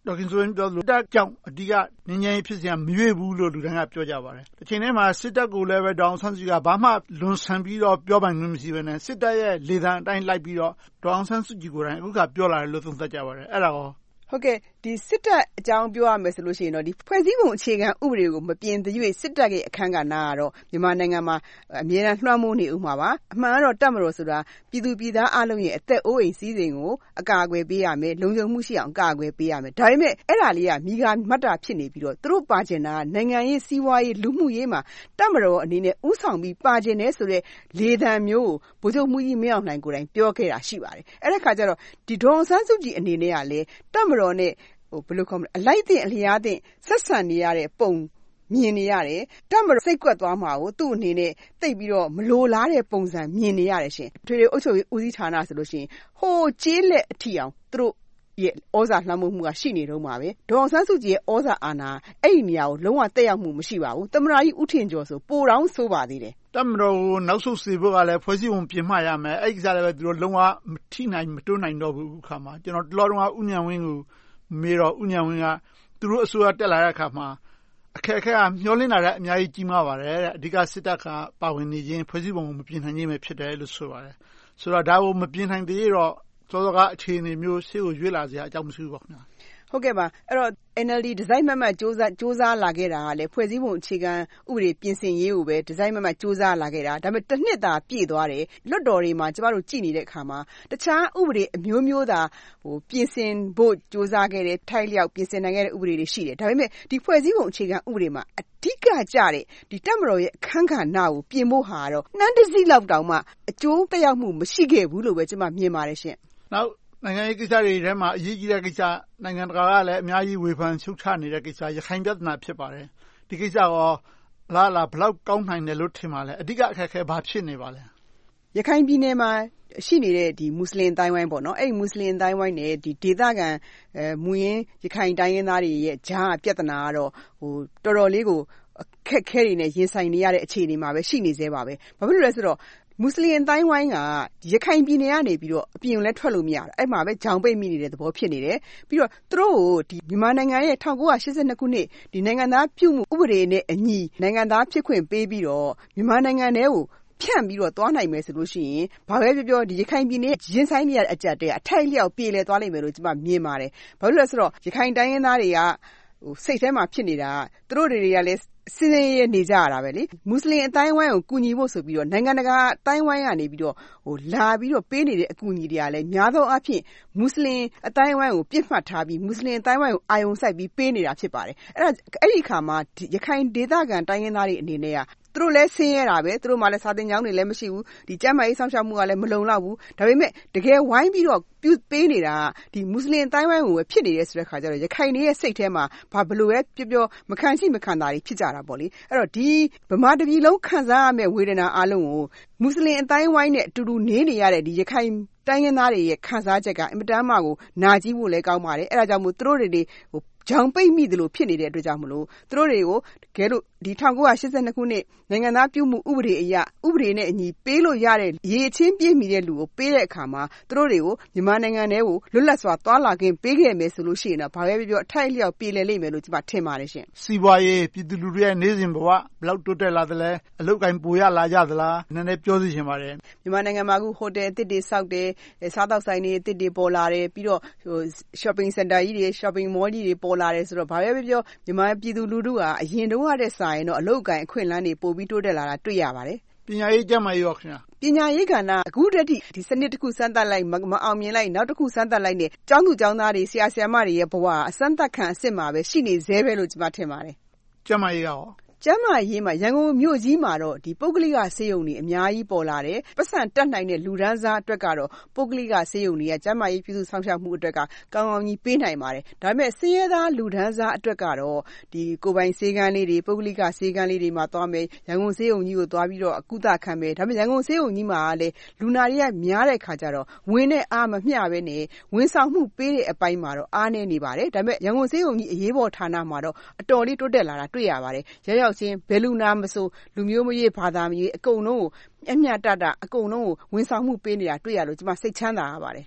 ဒေါက်ခင်စိုးဝင်းပြောသလိုစစ်တပ်ကြောင့်အဓိကငြိမ်းချမ်းရေးဖြစ်စဉ်ကမရွေ့ဘူးလို့လူတိုင်းကပြောကြပါတယ်။တစ်ချိန်တည်းမှာစစ်တပ်ကိုလည်းပဲဒေါ်အောင်ဆန်းစုကြည်ကဘာမှလွန်ဆန်ပြီးတော့ပြောပိုင်ခွင့်မရှိဘဲနဲ့စစ်တပ်ရဲ့လေသံအတိုင်းလိုက်ပြီးတော့ဒေါ်အောင်ဆန်းစုကြည်ကိုယ်တိုင်အခုကပြောလာတယ်လို့သုံးသပ်ကြပါတယ်။အဲ့ဒါရောဟုတ်ကဲ့ဒီစစ်တပ်အကြောင်းပြောရမယ်ဆိုလို့ရှိရင်တော့ဒီဖွဲ့စည်းပုံအခြေခံဥပဒေကိုမပြင်သရွေ့စစ်တပ်ရဲ့အခန်းကဏ္ဍကတော့မြန်မာနိုင်ငံမှာအမြဲတမ်းလွှမ်းမိုးနေဦးမှာပါအမှန်ကတော့တပ်မတော်ဆိုတာပြည်သူပြည်သားအလုံးရဲ့အသက်အိုးအိမ်စီးစိမ်ကိုအကာအကွယ်ပေးရမယ်လုံခြုံမှုရှိအောင်အကာအကွယ်ပေးရမယ်ဒါပေမဲ့အဲ့ဒါလေးကမိဂါမတ်တာဖြစ်နေပြီးတော့သူတို့ပါကျင်တာနိုင်ငံရေးစီးပွားရေးလူမှုရေးမှာတပ်မတော်အနေနဲ့ဥဆောင်ပြီးပါကျင်နေဆိုတဲ့လေသံမျိုးကိုဗိုလ်ချုပ်မှုကြီးမင်းအောင်လှိုင်ကိုယ်တိုင်ပြောခဲ့တာရှိပါတယ်အဲ့ဒါခါကျတော့ဒီဒေါ်အောင်ဆန်းစုကြည်အနေနဲ့ကလည်းတပ်မတော်နဲ့ဘယ်လိုခေါ်မလဲအလိုက်တဲ့အလျားတဲ့ဆက်ဆံနေရတဲ့ပုံမြင်နေရတယ်တပ်မတော်စိတ်ကွက်သွားမှာကိုသူ့အနေနဲ့တိတ်ပြီးတော့မလိုလားတဲ့ပုံစံမြင်နေရတယ်ရှင်ထွေထွေအုပ်ချုပ်ရေးဦးစီးဌာနဆိုလို့ရှိရင်ဟိုကျေးလက်အထီအောင်သူတို့ရဲ့ဩဇာလွှမ်းမိုးမှုကရှိနေတော့မှာပဲဒေါ်အောင်ဆန်းစုကြည်ရဲ့ဩဇာအာဏာအဲ့ဒီနေရာကိုလုံးဝတက်ရောက်မှုမရှိပါဘူးသမ္မတကြီးဦးထင်ကျော်ဆိုပိုတောင်ဆိုးပါသေးတယ်တပ်မတော်ကိုနောက်ဆုတ်စေဖို့ကလည်းဖွဲ့စည်းပုံပြင်မှရမယ်အဲ့ဒီကစားလည်းပဲသူတို့လုံးဝမထိနိုင်မတွန်းနိုင်တော့ဘူးအခါမှာကျွန်တော်တလောတုန်းကဥညံဝင်းကိုမေတော်ဥညံဝင်းကသူတို့အစိုးရတက်လာတဲ့အခါမှာအခက်အခဲကမျောလင်းလာတဲ့အများကြီးကြီးမားပါတယ်တဲ့အဓိကစစ်တပ်ကပါဝင်နေခြင်းဖွဲ့စည်းပုံကိုမပြင်နိုင်ခြင်းပဲဖြစ်တယ်လို့ဆိုပါတယ်ဆိုတော့ဒါကိုမပြင်နိုင်သေးတော့စောစောကအခြေအနေမျိုးရှေ့ကိုရွေ့လာစရာအကြောင်းမရှိဘူးပေါ့ခင်ဗျာဟုတ်ကဲ့ပါအဲ့တော့ N L D ဒီဇိုင်းမတ်မတ်စ조사စ조사လာခဲ့တာကလည်းဖွဲ့စည်းပုံအခြေခံဥပဒေပြင်ဆင်ရေးကိုပဲဒီဇိုင်းမတ်မတ်စ조사လာခဲ့တာဒါပေမဲ့တစ်နှစ်သာပြည့်သွားတယ်လွတ်တော်တွေမှာကျမတို့ကြည်နေတဲ့အခါမှာတခြားဥပဒေအမျိုးမျိုးသာဟိုပြင်ဆင်ဖို့စ조사ခဲ့တဲ့ထိုက်လျောက်ပြင်ဆင်နိုင်ခဲ့တဲ့ဥပဒေတွေရှိတယ်ဒါပေမဲ့ဒီဖွဲ့စည်းပုံအခြေခံဥပဒေမှာအဓိကကျတဲ့ဒီတပ်မတော်ရဲ့အခန်းကဏ္ဍကိုပြင်ဖို့ဟာတော့နှမ်းတစည်းလောက်တောင်မှအကျိုးသက်ရောက်မှုမရှိခဲ့ဘူးလို့ပဲကျမမြင်ပါတယ်ရှင်နောက်နိုင်ငံရေးကိစ္စတွေထဲမှာအရေးကြီးတဲ့ကိစ္စနိုင်ငံတကာကလည်းအများကြီးဝေဖန်ရှုတ်ချနေတဲ့ကိစ္စရခိုင်ပြည်နယ်ဖြစ်ပါတယ်ဒီကိစ္စရောလားလားဘယ်လောက်ကောင်းနိုင်တယ်လို့ထင်ပါလဲအဓိကအခက်အခဲဘာဖြစ်နေပါလဲရခိုင်ပြည်နယ်မှာရှိနေတဲ့ဒီမွတ်စလင်တိုင်းဝိုင်းပေါ့နော်အဲ့ဒီမွတ်စလင်တိုင်းဝိုင်းနဲ့ဒီဒေသခံအဲမူရင်းရခိုင်တိုင်းရင်းသားတွေရဲ့ဂျားပြဿနာကတော့ဟိုတော်တော်လေးကိုအခက်ခဲတွေနဲ့ရင်ဆိုင်နေရတဲ့အခြေအနေမှာပဲရှိနေသေးပါပဲဘာဖြစ်လို့လဲဆိုတော့မွတ်စလင်တိုင်းဝိုင်းကရခိုင်ပြည်နယ်ကနေပြီးတော့အပြင်လည်းထွက်လို့မရဘူးအဲ့မှာပဲဂျောင်ပိတ်မိနေတဲ့သဘောဖြစ်နေတယ်ပြီးတော့သူတို့ကိုဒီမြန်မာနိုင်ငံရဲ့၁၉၈၂ခုနှစ်ဒီနိုင်ငံသားပြုမှုဥပဒေနဲ့အညီနိုင်ငံသားဖြစ်ခွင့်ပေးပြီးတော့မြန်မာနိုင်ငံထဲကိုဖြန့်ပြီးတော့သွားနိုင်မယ်ဆိုလို့ရှိရင်ဘာပဲပြောပြောဒီရခိုင်ပြည်နယ်ရင်ဆိုင်နေရတဲ့အကြက်တဲ့အထိုက်လျောက်ပြေလဲသွားလိမ့်မယ်လို့ကျွန်မမြင်ပါတယ်ဘာလို့လဲဆိုတော့ရခိုင်တိုင်းရင်းသားတွေကဟိုစိတ်ထဲမှာဖြစ်နေတာသူတို့တွေကလည်းစင်းစင်းရဲနေကြရတာပဲလေမွတ်စလင်အတိုင်းဝိုင်းကိုကူညီဖို့ဆိုပြီးတော့နိုင်ငံတကာအတိုင်းဝိုင်းကနေပြီးတော့ဟိုလာပြီးတော့ပေးနေတဲ့အကူအညီတွေကလည်းများသောအားဖြင့်မွတ်စလင်အတိုင်းဝိုင်းကိုပြစ်မှတ်ထားပြီးမွတ်စလင်အတိုင်းဝိုင်းကိုအာရုံစိုက်ပြီးပေးနေတာဖြစ်ပါတယ်အဲ့ဒါအဲ့ဒီအခါမှာရခိုင်ဒေသခံတိုင်းရင်းသားတွေအနေနဲ့ကသူတို့လည်းဆင်းရဲတာပဲသူတို့မှလည်းစာသင်ကျောင်းတွေလည်းမရှိဘူးဒီကျန်းမာရေးစောင့်ရှောက်မှုကလည်းမလုံလောက်ဘူးဒါပေမဲ့တကယ်ဝိုင်းပြီးတော့ပြုပေးနေတာဒီမွတ်စလင်တိုင်းဝိုင်းကိုပဲဖြစ်နေတဲ့ဆိုတဲ့ခါကျတော့ရခိုင်တွေရဲ့စိတ်ထဲမှာဘာဘလို့ပဲပြောပြောမခံရှိမခံတာတွေဖြစ်ကြတာပေါ့လေအဲ့တော့ဒီဗမာတပြည်လုံးခံစားရမယ့်ဝေဒနာအလုံးကိုမွတ်စလင်အတိုင်းဝိုင်းနဲ့အတူတူနေနေရတဲ့ဒီရခိုင်တိုင်းရင်းသားတွေရဲ့ခံစားချက်ကအင်မတန်မှကိုနာကြည့်ဖို့လည်းကောင်းပါတယ်အဲ့ဒါကြောင့်မို့သူတို့တွေဟိုဂျောင်ပိတ်မိတယ်လို့ဖြစ်နေတဲ့အတွက်ကြောင့်မလို့သူတို့တွေကိုတကယ်လို့ဒီ၁၉၈၂ခုနှစ်နိုင်ငံသားပြုမှုဥပဒေအရဥပဒေနဲ့အညီပေးလို့ရတဲ့ရေချင်းပြည့်မီတဲ့လူကိုပေးတဲ့အခါမှာသူတို့တွေကိုမြန်မာနိုင်ငံထဲကိုလွတ်လပ်စွာသွားလာခွင့်ပေးခဲ့မယ်ဆိုလို့ရှိရင်တော့ဘာပဲပြောပြောအထိုက်အလျောက်ပြေလည်လိမ့်မယ်လို့ကျွန်မထင်ပါတယ်ရှင်စီးပွားရေးပြည်သူလူထုရဲ့နေစဉ်ဘဝဘယ်လောက်တိုးတက်လာသလဲအလုပ်ကိုင်ပိုရလာကြသလားနည်းနည်းပြောစီချင်ပါတယ်မြန်မာနိုင်ငံမှာအခုဟိုတယ်အသစ်တွေစောက်တယ်စားတောက်ဆိုင်တွေအသစ်တွေပေါ်လာတယ်ပြီးတော့ဟို shopping center ကြီးတွေ shopping mall ကြီးတွေပေါ်လာတယ်ဆိုတော့ဘာပဲပြောမြန်မာပြည်သူလူထုကအရင်တုန်းကတည်းကစာရင်တော့အလုပ်ကိုင်အခွင့်အလမ်းတွေပိုပြီးတိုးတက်လာတာတွေ့ရပါတယ်ပညာရေးကျန်းမာရေးရောခင်ဗျာပညာရေးကဏ္ဍအခုတည်းကဒီစနစ်တစ်ခုစမ်းသပ်လိုက်မအောင်မြင်လိုက်နောက်တစ်ခုစမ်းသပ်လိုက်နေကျောင်းသူကျောင်းသားတွေဆရာဆရာမတွေရဲ့ဘဝအစမ်းသပ်ခံအစ်စ်မှာပဲရှိနေသေးပဲလို့ကျွန်မထင်ပါတယ်ကျန်းမာရေးရောကျန်းမာရေးမှာရန်ကုန်မြို့ကြီးမှာတော့ဒီပုဂ္ဂလိကဆေးရုံတွေအများကြီးပေါ်လာတယ်ပတ်စံတက်နိုင်တဲ့လူဒန်းစားအတွက်ကတော့ပုဂ္ဂလိကဆေးရုံတွေကကျန်းမာရေးပြုစုဆောင်ရှောက်မှုအတွက်ကကောင်းကောင်းကြီးပေးနိုင်ပါတယ်ဒါပေမဲ့ဆင်းရဲသားလူဒန်းစားအတွက်ကတော့ဒီကိုယ်ပိုင်ဆေးကန်းလေးတွေပုဂ္ဂလိကဆေးကန်းလေးတွေမှာသွားမယ်ရန်ကုန်ဆေးရုံကြီးကိုသွားပြီးတော့အကုသခံမယ်ဒါပေမဲ့ရန်ကုန်ဆေးရုံကြီးမှာလည်းလူနာတွေကများတဲ့ခါကျတော့ဝင်တဲ့အားမမျှပဲနဲ့ဝန်ဆောင်မှုပေးတဲ့အပိုင်းမှာတော့အားနည်းနေပါတယ်ဒါပေမဲ့ရန်ကုန်ဆေးရုံကြီးအရေးပေါ်ဌာနမှာတော့အတော်လေးတိုးတက်လာတာတွေ့ရပါတယ်ရရောက်ချင်းဘယ်လူနာမဆိုလူမျိုးမရွေးဘာသာမရွေးအကုန်လုံးကိုအမျှတတအကုန်လုံးကိုဝန်ဆောင်မှုပေးနေတာတွေ့ရလို့ကျွန်မစိတ်ချမ်းသာရပါတယ်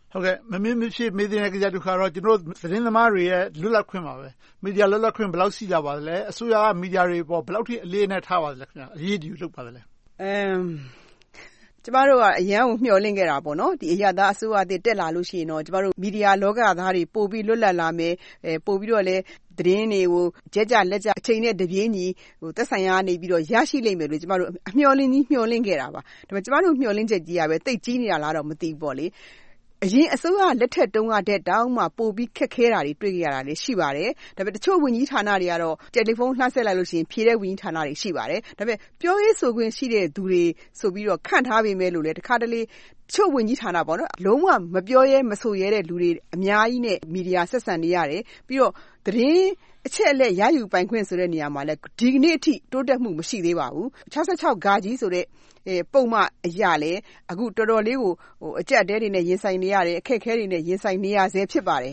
ဟုတ်ကဲ့မမေ့မဖြစ်မေးတဲ့ကြတဲ့ခါတော့ကျွန်တော်သတင်းသမားတွေရဲ့လွတ်လပ်ခွင့်ပါပဲမီဒီယာလွတ်လပ်ခွင့်ဘယ်လောက်ရှိကြပါသလဲအစိုးရကမီဒီယာတွေပေါ်ဘယ်လောက်ထိအလေးနဲ့ထားပါသလဲခင်ဗျာအရေးကြီးလုပ်ပါသလဲအမ်ကျမတို့ကအရန်ကိုမျှော်လင့်ခဲ့တာပေါ့နော်ဒီအရသာအစိုးရအသစ်တက်လာလို့ရှိရင်တော့ကျမတို့မီဒီယာလောကသားတွေပို့ပြီးလွတ်လပ်လာမယ်အဲပို့ပြီးတော့လည်းသတင်းတွေကိုကြက်ကြလက်ကြအချိန်နဲ့တပြေးညီဟိုသက်ဆိုင်ရာနေပြီးတော့ရရှိလိမ့်မယ်လို့ကျမတို့အမျှော်လင့်ကြီးမျှော်လင့်ခဲ့တာပါဒါပေမဲ့ကျမတို့မျှော်လင့်ချက်ကြီးကပဲတိတ်ကြီးနေတာလားတော့မသိဘူးပေါ့လေအရင်အစိုးရလက်ထက်တုန်းကတဲ့တောင်းမှပို့ပြီးခက်ခဲတာတွေတွေ့ကြရတာလည်းရှိပါတယ်ဒါပေမဲ့တချို့ဝန်ကြီးဌာနတွေကတော့တယ်လီဖုန်းလှမ်းဆက်လိုက်လို့ရှိရင်ဖြေတဲ့ဝန်ကြီးဌာနတွေရှိပါတယ်ဒါပေမဲ့ပြောရေးဆိုခွင့်ရှိတဲ့သူတွေဆိုပြီးတော့ခန့်ထားပေမဲ့လို့လည်းတခါတလေတချို့ဝန်ကြီးဌာနပေါ့နော်လုံးဝမပြောရဲမဆိုရဲတဲ့လူတွေအများကြီးနဲ့မီဒီယာဆက်ဆံနေရတယ်ပြီးတော့သတင်းအချက်အလက်ရယူပိုင်ခွင့်ဆိုတဲ့နေရာမှာလည်းဒီကနေ့အထိတိုးတက်မှုမရှိသေးပါဘူး၆၆ဂါကြီးဆိုတဲ့ပုံမှန်အရာလေအခုတော်တော်လေးကိုဟိုအကြက်တဲတွေနဲ့ရင်ဆိုင်နေရတယ်အခက်ခဲတွေနဲ့ရင်ဆိုင်နေရဆဲဖြစ်ပါတယ်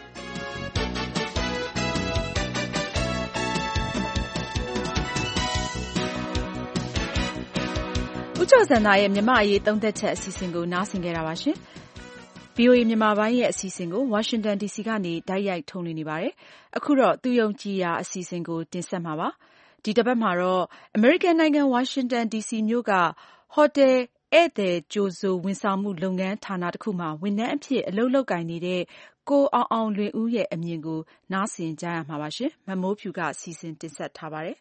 ဦးကျော်စံသာရဲ့မြမအရေးသုံးသက်ချက်အစီအစဉ်ကိုနားဆင်ကြတာပါရှင် ဗွီအိုအေ မြန်မာပိုင်းရဲ့အစီအစဉ်ကို Washington ဒီ စီ ကနေတိုက်ရိုက်ထုတ်လွှင့်နေပါတယ်အခုတော့သူယုံကြည်ရာအစီအစဉ်ကိုတင်ဆက်မှာပါဒီတစ်ပတ်မှာတော့အမေရိကန်နိုင်ငံ Washington ဒီ စီ မြို့ကဟိုတယ်ဧည့်သည်ကြိုဆိုဝန်ဆောင်မှုလုပ်ငန်းဌာနတစ်ခုမှာဝန်ထမ်းအဖြစ်အလုပ်လုပ်ကိုင်နေတဲ့ကိုအောင်အောင်လွင်ဦးရဲ့အမြင်ကိုနားဆင်ကြရမှာပါရှင်မမိုးဖြူကစီစဉ်တင်ဆက်ထားပါတယ်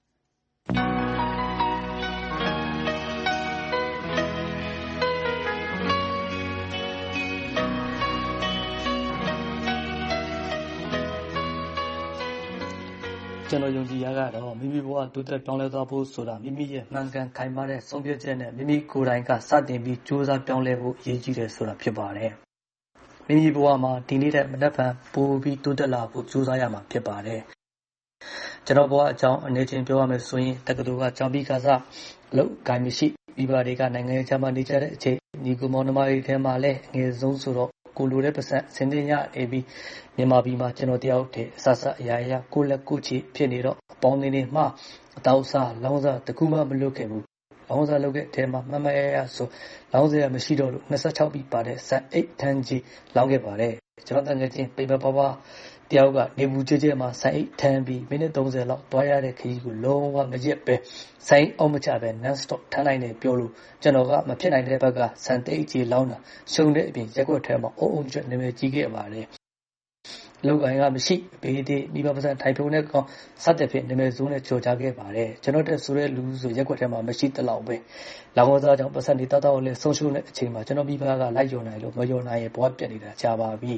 ကျွန်တော်ယုံကြည်ရကတော့မိမိဘဝတိုးတက်ပြောင်းလဲသွားဖို့ဆိုတာမိမိရဲ့မှန်ကန်ခိုင်မာတဲ့ဆုံးဖြတ်ချက်နဲ့မိမိကိုယ်တိုင်ကစတင်ပြီးကြိုးစားပြောင်းလဲဖို့အရေးကြီးတယ်ဆိုတာဖြစ်ပါတယ်။မိမိဘဝမှာဒီနေ့တဲ့မနက်ဖြန်ပိုပြီးတိုးတက်လာဖို့ကြိုးစားရမှာဖြစ်ပါတယ်။ကျွန်တော်ဘဝအကြောင်းအနေချင်းပြောရမယ်ဆိုရင်တက္ကသိုလ်ကကျောင်းပြီးခါစအလုပ်ကိုင်မရှိမိဘတွေကနိုင်ငံခြားမှာနေကြတဲ့အချိန်ညီကိုမောင်နှမတွေထဲမှာလည်းအငယ်ဆုံးဆိုတော့ကိုလိုတဲ့ပတ်စံစင်တင်ရနေပြီးမြန်မာပြည်မှာကျွန်တော်တယောက်တည်းအဆဆအရာရာကိုလက်ကိုချီဖြစ်နေတော့အပေါင်းနေနေမှအတောက်စားလောင်းစားတကူမှမလွတ်ခဲ့ဘူးလောင်းစားလုပ်တဲ့အထဲမှာမမရရဆိုလောင်းစရာမရှိတော့လို့၂၆ပြီပါတဲ့ဆန်အိတ်ထန်းကြီးလောင်းခဲ့ပါတယ်ကျွန်တော်တကယ်ချင်းပိပပပတယောက်ကနေဘူးကျဲကျဲမှာဆန်အိတ်ထန်းပြီးမိနစ်၃၀လောက်တွားရတဲ့ခရီးကိုလုံးဝမရက်ပဲဆိုင်းအောင်မချပဲ non stop ထမ်းနိုင်တယ်ပြောလို့ကျွန်တော်ကမဖြစ်နိုင်တဲ့ဘက်ကဆန်တိတ်ကြီးလောင်းတာရှုံတဲ့အပြင်ရက်ွက်ထဲမှာအုံအုံကျွတ်နေပဲကြီးခဲ့ပါတယ်လောက်ကိုင်းကမရှိဘေးသေးမိဘပစံထိုင်ဖုံနဲ့ကောင်စတဲ့ဖြစ်နေမယ်ဇုံးနဲ့ကြော်ကြခဲ့ပါတယ်ကျွန်တော်တက်ဆိုတဲ့လူဆိုရက်ွက်ထဲမှာမရှိတလောက်ပဲလောင်းစားကြောင့်ပစံနေတတ်တော့လဲဆုံးရှုံးတဲ့အချိန်မှာကျွန်တော်မိဘကလိုက်ယုံနိုင်လို့မယုံနိုင်ရင်ဘဝပြတ်နေတာကြာပါပြီ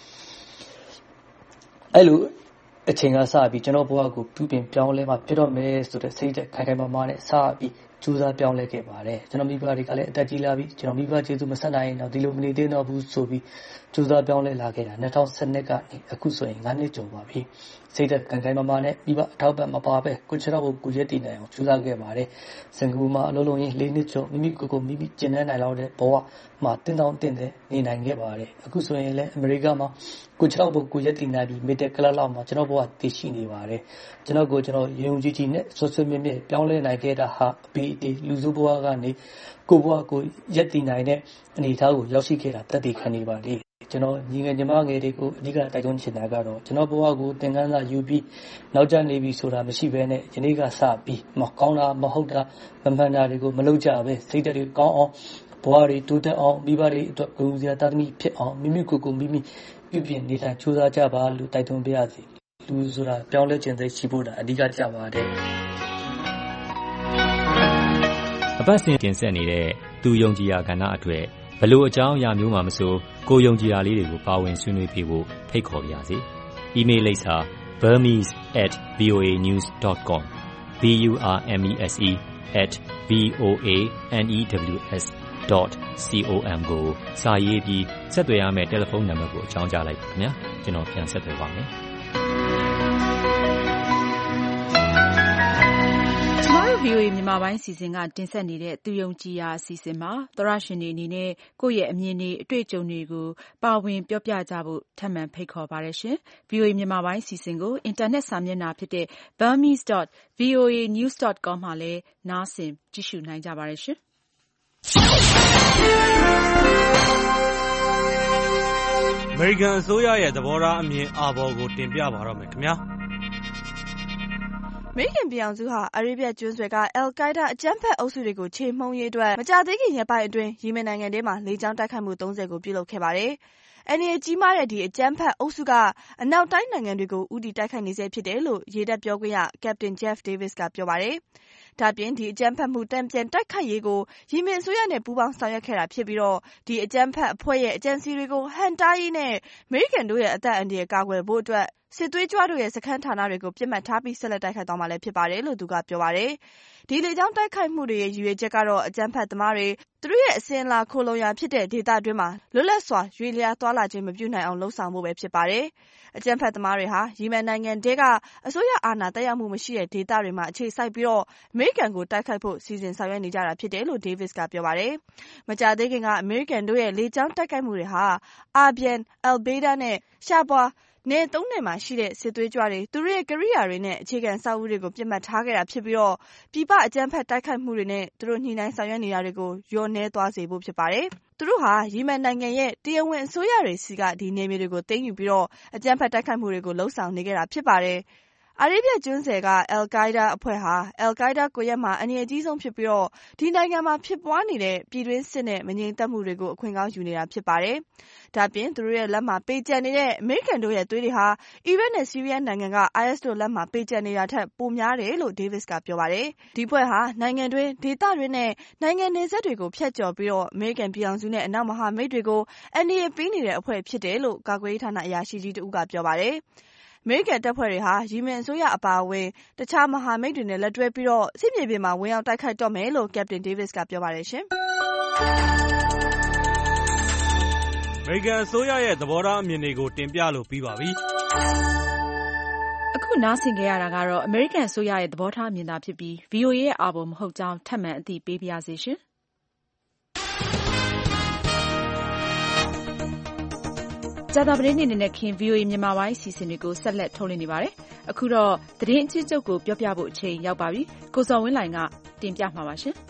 အဲ့လိုအချိန်ကစပြီးကျွန်တော်ဘဝကိုပြုပြင်ပြောင်းလဲမှဖြစ်တော့မယ်ဆိုတဲ့စိတ်သက်ခိုင်ခိုင်မာမာနဲ့စပြီးကြိုးစားပြောင်းလဲခဲ့ပါတယ်ကျွန်တော်မိဘတွေကလည်းအသက်ကြီးလာပြီးကျွန်တော်မိဘကျေးဇူးမဆက်နိုင်ရင်တော့ဒီလိုမနေသေးတော့ဘူးဆိုပြီးကြိုးစားပြောင်းလဲလာခဲ့တာ၂၀၁၂ကနေအခုဆိုရင်၅နှစ်ကျော်ပါပြီစိတ်သက်ခိုင်ခိုင်မာမာနဲ့မိဘအထောက်ပံ့မပါပဲကိုချတော့ကိုကိုရက်တည်နိုင်အောင်ကြိုးစားခဲ့ပါတယ်စင်ကာပူမှာအလုံးလုံးရင်၄နှစ်ကျော်မိမိကိုကိုမိမိကျင်နေနိုင်လောက်တဲ့ဘဝမှာတင်းတောင်းတင်းတဲ့နေနိုင်ခဲ့ပါတယ်အခုဆိုရင်လည်းအမေရိကမှာကိုချတော့ကိုကိုရက်တည်နိုင်ပြီးမီတက်ကလလောက်မှာကျွန်တော်ဘဝတည်ရှိနေပါတယ်ကျွန်တော်ကိုကျွန်တော်ယုံကြည်ကြည်နဲ့ဆွဆွမြဲမြဲပြောင်းလဲနိုင်ခဲ့တာဟာအပီတီလူစုဘဝကနေကိုဘဝကိုရက်တည်နိုင်တဲ့အနေအထားကိုရောက်ရှိခဲ့တာတက်တည်ခံနေပါလေကျွန်တော်ညီငယ်ညီမငယ်တွေကိုအဓိကတိုက်တွန်းချင်တာကတော့ကျွန်တော်ဘဝကိုသင်ခန်းစာယူပြီးနောက်ကျနေပြီဆိုတာမရှိဘဲနဲ့ယနေ့ကစပြီးမကောင်းတာမဟုတ်တာမမှန်တာတွေကိုမလုပ်ကြပဲစိတ်ဓာတ်တွေကောင်းအောင်ဘဝတွေတိုးတက်အောင်မိဘတွေအတွက်ဂုဏ်စရာတာသမီဖြစ်အောင်မိမိကိုယ်ကိုမိမိပြုပြင်နေထိုင်ကြိုးစားကြပါလို့တိုက်တွန်းပေးရစီလူဆိုတာပြောင်းလဲခြင်းသိရှိဖို့တာအဓိကကြပါတယ်အပတ်စဉ်တင်ဆက်နေတဲ့သူယုံကြည်ရာကဏ္ဍအတွက်ဘလို့အကြောင်းအရာမျိုးမှမဆိုကိုယုံကြည်ရာလေးတွေကိုပါဝင်ဆွေးနွေးပေးဖို့ဖိတ်ခေါ်ပါရစေ။ email လိပ်စာ burmese at voa news dot com b u r m e s e at v o a n e w s dot com ကိုစာရေးပြီးဆက်သွယ်ရမယ့်တယ်လီဖုန်းနံပါတ်ကိုအကြောင်းကြားလိုက်ပါခင်ဗျာ။ကျွန်တော်ပြန်ဆက်သွယ်ပါမယ်။ဗွီအိုအေမြန်မာပိုင်းစီစဉ်ကတင်ဆက်နေတဲ့သူယုံကြည်ရာအစီအစဉ်မှာသောရရှင်တွေအနေနဲ့ကိုယ့်ရဲ့အမြင်တွေအတွေ့အကြုံတွေကိုပါဝင်ပြောပြကြဖို့ထပ်မံဖိတ်ခေါ်ပါတယ်ရှင်။ ဗွီအိုအေမြန်မာပိုင်းစီစဉ်ကိုအင်တာနက်စာမျက်နှာဖြစ်တဲ့ burmese dot v o a news dot com မှာလည်းနားဆင်ကြည့်ရှုနိုင်ကြပါတယ်ရှင်။အမေရိကန်အစိုးရရဲ့သဘောထားအမြင်အာဘော်ကိုတင်ပြပါတော့မယ်ခင်ဗျာအမေရိကန်ပြည်အောင်စုဟာအာရေဗျကျွန်းဆွယ်ကအယ်ကိုင်းဒါးအကြမ်းဖက်အုပ်စုတွေကိုချေမှုန်းရေးအတွက်မကြာသေးခင်ရက်ပိုင်းအတွင်းယီမင်နိုင်ငံထဲမှာလေကြောင်းတိုက်ခိုက်မှုသုံးဆယ်ကိုပြုလုပ်ခဲ့ပါတယ်။အန်ဒီရဲ့ကြီးမားတဲ့ဒီအကြမ်းဖက်အုပ်စုကအနောက်တိုင်းနိုင်ငံတွေကိုဦးတည်တိုက်ခိုက်နေစေဖြစ်တယ်လို့ရေတပ်ပြောခွင့်ရ Captain Jeff Davis ကပြောပါတယ်။ဒါပြင်ဒီအကြမ်းဖက်မှုတံပြန်တိုက်ခိုက်ရေးကိုယီမင်အစိုးရနဲ့ပူးပေါင်းဆောင်ရွက်ခဲ့တာဖြစ်ပြီးတော့ဒီအကြမ်းဖက်အဖွဲ့ရဲ့အကြံစီတွေကိုဟန်တားရေးနဲ့အမေရိကန်တို့ရဲ့အသက်အန္တရာယ်ကာကွယ်ဖို့အတွက်စစ်သွေးကြွတို့ရဲ့စခန်းဌာနတွေကိုပြစ်မှတ်ထားပြီးဆက်လက်တိုက်ခိုက်သွားမှာလည်းဖြစ်ပါတယ်လို့သူကပြောပါတယ်။ဒီလေကြောင်းတိုက်ခိုက်မှုတွေရဲ့ရည်ရွယ်ချက်ကတော့အကြမ်းဖက်သမားတွေသူတို့ရဲ့အစဉ်အလာခိုလုံရာဖြစ်တဲ့ဒေသတွင်းမှာလွတ်လပ်စွာရွေ့လျားသွားလာခြင်းမပြုနိုင်အောင်လှုံ့ဆော်ဖို့ပဲဖြစ်ပါတယ်။အကြမ်းဖက်သမားတွေဟာယီမန်နိုင်ငံတဲကအစိုးရအာဏာတက်ရောက်မှုမရှိတဲ့ဒေသတွေမှာအခြေစိုက်ပြီးတော့အမေရိကန်ကိုတိုက်ခိုက်ဖို့စီစဉ်ဆောင်ရွက်နေကြတာဖြစ်တယ်လို့ Davis ကပြောပါတယ်။မကြာသေးခင်ကအမေရိကန်တို့ရဲ့လေကြောင်းတိုက်ခိုက်မှုတွေဟာအာဘျန် အယ်ဘေးဒါနဲ့ရှာပွာနယ်သုံးနယ်မှာရှိတဲ့စစ်သွေးကြွတွေသူတို့ရဲ့ကိရိယာတွေနဲ့အခြေခံအဆောက်အဦတွေကိုပြစ်မှတ်ထားခဲ့တာဖြစ်ပြီးတော့ပြည်ပအကြမ်းဖက်တိုက်ခိုက်မှုတွေနဲ့သူတို့ညှိနှိုင်းဆောင်ရွက်နေတာတွေကိုလျော့နည်းသွားစေဖို့ဖြစ်ပါတယ်။သူတို့ဟာယီမန်နိုင်ငံရဲ့တရားဝင်အစိုးရတွေစီကဒီနယ်မြေတွေကိုသိမ်းယူပြီးတော့အကြမ်းဖက်တိုက်ခိုက်မှုတွေကိုလှုံ့ဆော်နေခဲ့တာဖြစ်ပါတယ်။အာရေဗျကျွန်းဆွယ်ကအယ်ကိုင်းဒါးအဖွဲ့ဟာအယ်ကိုင်းဒါးကိုရက်မှာအန္တရာယ်ကြီးဆုံးဖြစ်ပြီးတော့ဒီနိုင်ငံမှာဖြစ်ပွားနေတဲ့ပြည်တွင်းစစ်နဲ့မငြိမ်သက်မှုတွေကိုအခွင့်ကောင်းယူနေတာဖြစ်ပါတယ်။ဒါပြင်သူတို့ရဲ့လက်မှာပေးကျန်နေတဲ့အမေရိကန်တို့ရဲ့သွေးတွေဟာအီရတ်နဲ့ဆီးရီးယားနိုင်ငံက အိုင်အက်စ် တို့လက်မှာပေးကျန်နေတာထက်ပိုများတယ်လို့ Davis ကပြောပါတယ်။ဒီအဖွဲ့ဟာနိုင်ငံတွင်းဒေသတွင်းနဲ့နိုင်ငံနယ်စပ်တွေကိုဖျက်ကျော်ပြီးတော့အမေရိကန်ပြည်အောင်စုနဲ့အနောက်မဟာမိတ်တွေကိုအန္တရာယ်ပေးနေတဲ့အဖွဲ့ဖြစ်တယ်လို့ကာကွယ်ရေးဌာနအရာရှိကြီးတဦးကပြောပါတယ်။အမေရိကန်တပ်ဖွဲ့တွေဟာယီမင်အစိုးရအပါအဝင်တခြားမဟာမိတ်တွေနဲ့လက်တွဲပြီးတော့စစ်မြေပြင်မှာဝင်ရောက်တိုက်ခိုက်တော့မယ်လို့ Captain Davis ကပြောပါတယ်ရှင်။အမေရိကန်အစိုးရရဲ့သဘောထားအမြင်တွေကိုတင်ပြလို့ပြီးပါပြီ။အခုနားဆင်ကြရတာကတော့အမေရိကန်အစိုးရရဲ့သဘောထားအမြင်သာဖြစ်ပြီး ဗီအိုအေ ရဲ့အာဘော်မဟုတ်ကြောင်းထပ်မံအသိပေးပါရစေရှင်။ကြာသပတေးနေ့နဲ့ခင် ဗီအိုအေ မြန်မာပိုင်းအစီအစဉ်တွေကိုဆက်လက်ထုတ်လွှင့်နေပါတယ်။အခုတော့သတင်းအကျဉ်းချုပ်ကိုပြောပြဖို့အချိန်ရောက်ပါပြီ။ကိုစော်ဝင်းလှိုင်ကတင်ပြမှာပါရှင်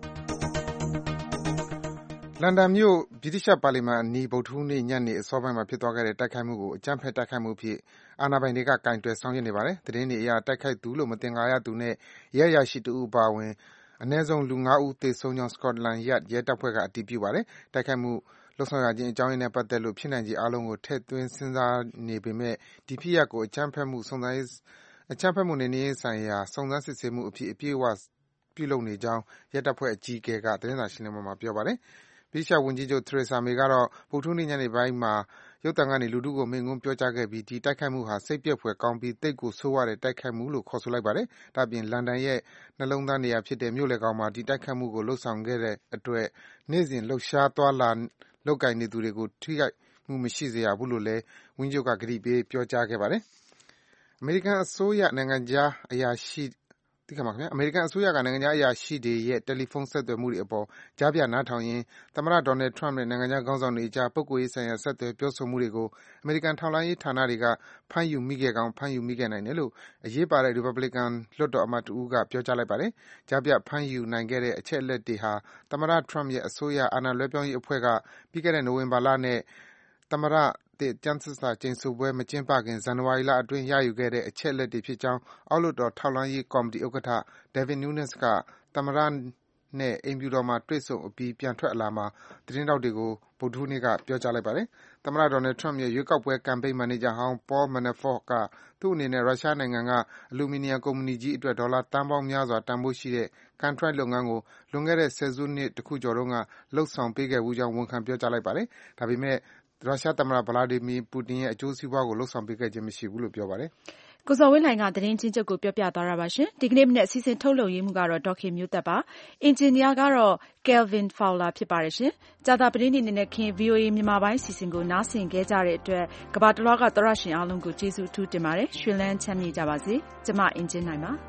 ။လန်ဒန်မြို့ဗြိတိသျှပါလီမန်အနီးဗုဒ္ဓဟူးနေ့ညနေအစောပိုင်းမှာဖြစ်သွားခဲ့တဲ့တိုက်ခိုက်မှုကိုအကြမ်းဖက်တိုက်ခိုက်မှုအဖြစ်အာဏာပိုင်တွေကကင်တွယ်ဆောင်ရွက်နေပါတယ်။သတင်းတွေအရတိုက်ခိုက်သူလို့မသင်္ကာရသူနဲ့ရဲအရာရှိတဦးအပါအဝင်အနည်းဆုံးလူငါးဦးသေဆုံးကြောင်း Scotland Yard ရဲတပ်ဖွဲ့ကအတည်ပြုပါတယ်။တိုက်ခိုက်မှုလုပ်ဆောင်ရခြင်းအကြောင်းရင်းနဲ့ပတ်သက်လို့ဖြစ်နိုင်ခြေအားလုံးကိုထည့်သွင်းစဉ်းစားနေပေမဲ့ဒီဖြစ်ရပ်ကိုအကြမ်းဖက်မှုစုံစမ်းရေးအကြမ်းဖက်မှုနှိမ်နင်းရေးဆိုင်ရာစုံစမ်းစစ်ဆေးမှုအဖြစ်အပြည့်အဝပြုလုပ်နေကြောင်းရဲတပ်ဖွဲ့အကြီးအကဲကသတင်းစာရှင်းလင်းပွဲမှာပြောပါတယ်။ဗြိတိသျှဝန်ကြီးချုပ် Theresa May ကတော့ဗုဒ္ဓဟူးနေ့ညနေပိုင်းမှာရုပ်သံကနေလူထုကိုမိန့်ခွန်းပြောကြားခဲ့ပြီးဒီတိုက်ခိုက်မှုဟာစိတ်ပျက်ဖွယ်ကောင်းပြီးသိပ်ကိုဆိုးဝါးတဲ့တိုက်ခိုက်မှုလို့ခေါ်ဆိုလိုက်ပါတယ်။ဒါ့အပြင်လန်ဒန်ရဲ့နှလုံးသားနေရာဖြစ်တဲ့မြို့လယ်ခေါင်မှာဒီတိုက်ခိုက်မှုကိုလုပ်ဆောင်ခဲ့တဲ့အတွက်နေ့စဉ်လှုပ်ရှားသွားလာလုပ်ကိုင်နေသူတွေကိုထိခိုက်မှုမရှိစေရဘူးလို့လည်းဝန်ကြီးချုပ်ကကတိပေးပြောကြားခဲ့ပါတယ်။အမေရိကန်အစိုးရနိုင်ငံခြားအရာရှိသိခါမှာခင်ဗျာအမေရိကန်အစိုးရကနိုင်ငံခြားအရာရှိတွေရဲ့တယ်လီဖုန်းဆက်သွယ်မှုတွေအပေါ်ကြားပြနားထောင်ရင်းသမ္မတဒေါ်နယ်ထရမ့်နဲ့နိုင်ငံခြားခေါင်းဆောင်တွေအကြားပုဂ္ဂိုလ်ရေးဆိုင်ရာဆက်သွယ်ပြောဆိုမှုတွေကိုအမေရိကန်ထောက်လှမ်းရေးဌာနတွေကဖမ်းယူမိခဲ့ကောင်းဖမ်းယူမိခဲ့နိုင်တယ်လို့အရေးပါတဲ့ Republican လွှတ်တော်အမတ်တဦးကပြောကြားလိုက်ပါတယ်။ကြားပြဖမ်းယူနိုင်ခဲ့တဲ့အချက်အလက်တွေဟာသမ္မတထရမ့်ရဲ့အစိုးရအာဏာလွှဲပြောင်းရေးအဖွဲ့ကပြီးခဲ့တဲ့နိုဝင်ဘာလနဲ့သမ္မတတဲ့ကျန်းသစ္စာကျိန်ဆိုပွဲမကျင်းပခင်ဇန်နဝါရီလအတွင်းရယူခဲ့တဲ့အချက်အလက်တွေဖြစ်ကြောင်းအောက်လွှတ်တော်ထောက်လှမ်းရေးကော်မတီဥက္ကဋ္ဌ Devin Nunes ကသမ္မတနဲ့အိမ်ဖြူတော်မှာတွေ့ဆုံအပြီးပြန်ထွက်အလာမှာသတင်းထောက်တွေကိုဗုဒ္ဓဟူးနေ့ကပြောကြားလိုက်ပါတယ်။သမ္မတဒေါ်နယ်ထရမ့်ရဲ့ရွေးကောက်ပွဲကမ်ပိန်းမန်နေဂျာဟောင်း Paul Manafort ကသူ့အနေနဲ့ရုရှားနိုင်ငံကအလူမီနီယံကုမ္ပဏီကြီးအတွက်ဒေါ်လာသန်းပေါင်းများစွာတန်ဖိုးရှိတဲ့ကန်ထရိုက်လုပ်ငန်းကိုလွန်ခဲ့တဲ့ဆယ်စုနှစ်တခုကျော်တုန်းကလုပ်ဆောင်ပေးခဲ့ဘူးကြောင်းဝန်ခံပြောကြားလိုက်ပါတယ်။ဒါပေမဲ့ရုရှားသမ္မတ Vladimir Putin ရဲ့အကျိုးစီးပွားကိုလုပ်ဆောင်ပေးခဲ့ခြင်းမရှိဘူးလို့ပြောပါတယ်။ကိုစော်ဝင်းလှိုင်ကသတင်းချင်းချုပ်ကိုပြောပြသွားတာပါရှင်။ဒီကနေ့မနေ့အစီအစဉ်ထုတ်လုပ်ရေးမှုကတော့ဒေါက်ခင်မျိုးသက်ပါ။အင်ဂျင်နီယာကတော့ Kelvin Fowler ဖြစ်ပါတယ်ရှင်။ကြာသပတေးနေ့နဲ့ခင် ဗီအိုအေ မြန်မာပိုင်းအစီအစဉ်ကိုနားဆင်ခဲ့ကြတဲ့အတွက်ကမ္ဘာတလွှားကသောရရှင်အားလုံးကိုကျေးဇူးအထူးတင်ပါတယ်။ရွှင်လန်းချမ်းမြေ့ကြပါစေ။ကျမအင်ဂျင်နိုင်ပါ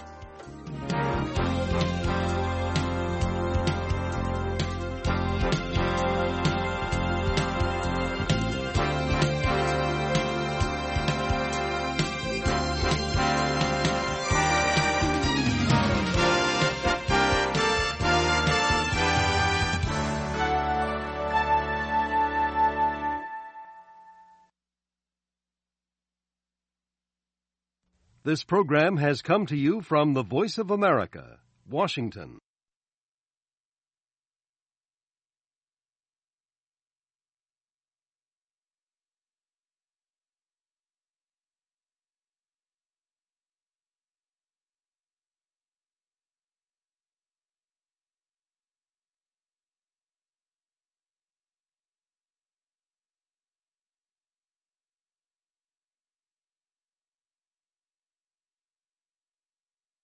This program has come to you from the Voice of America, Washington.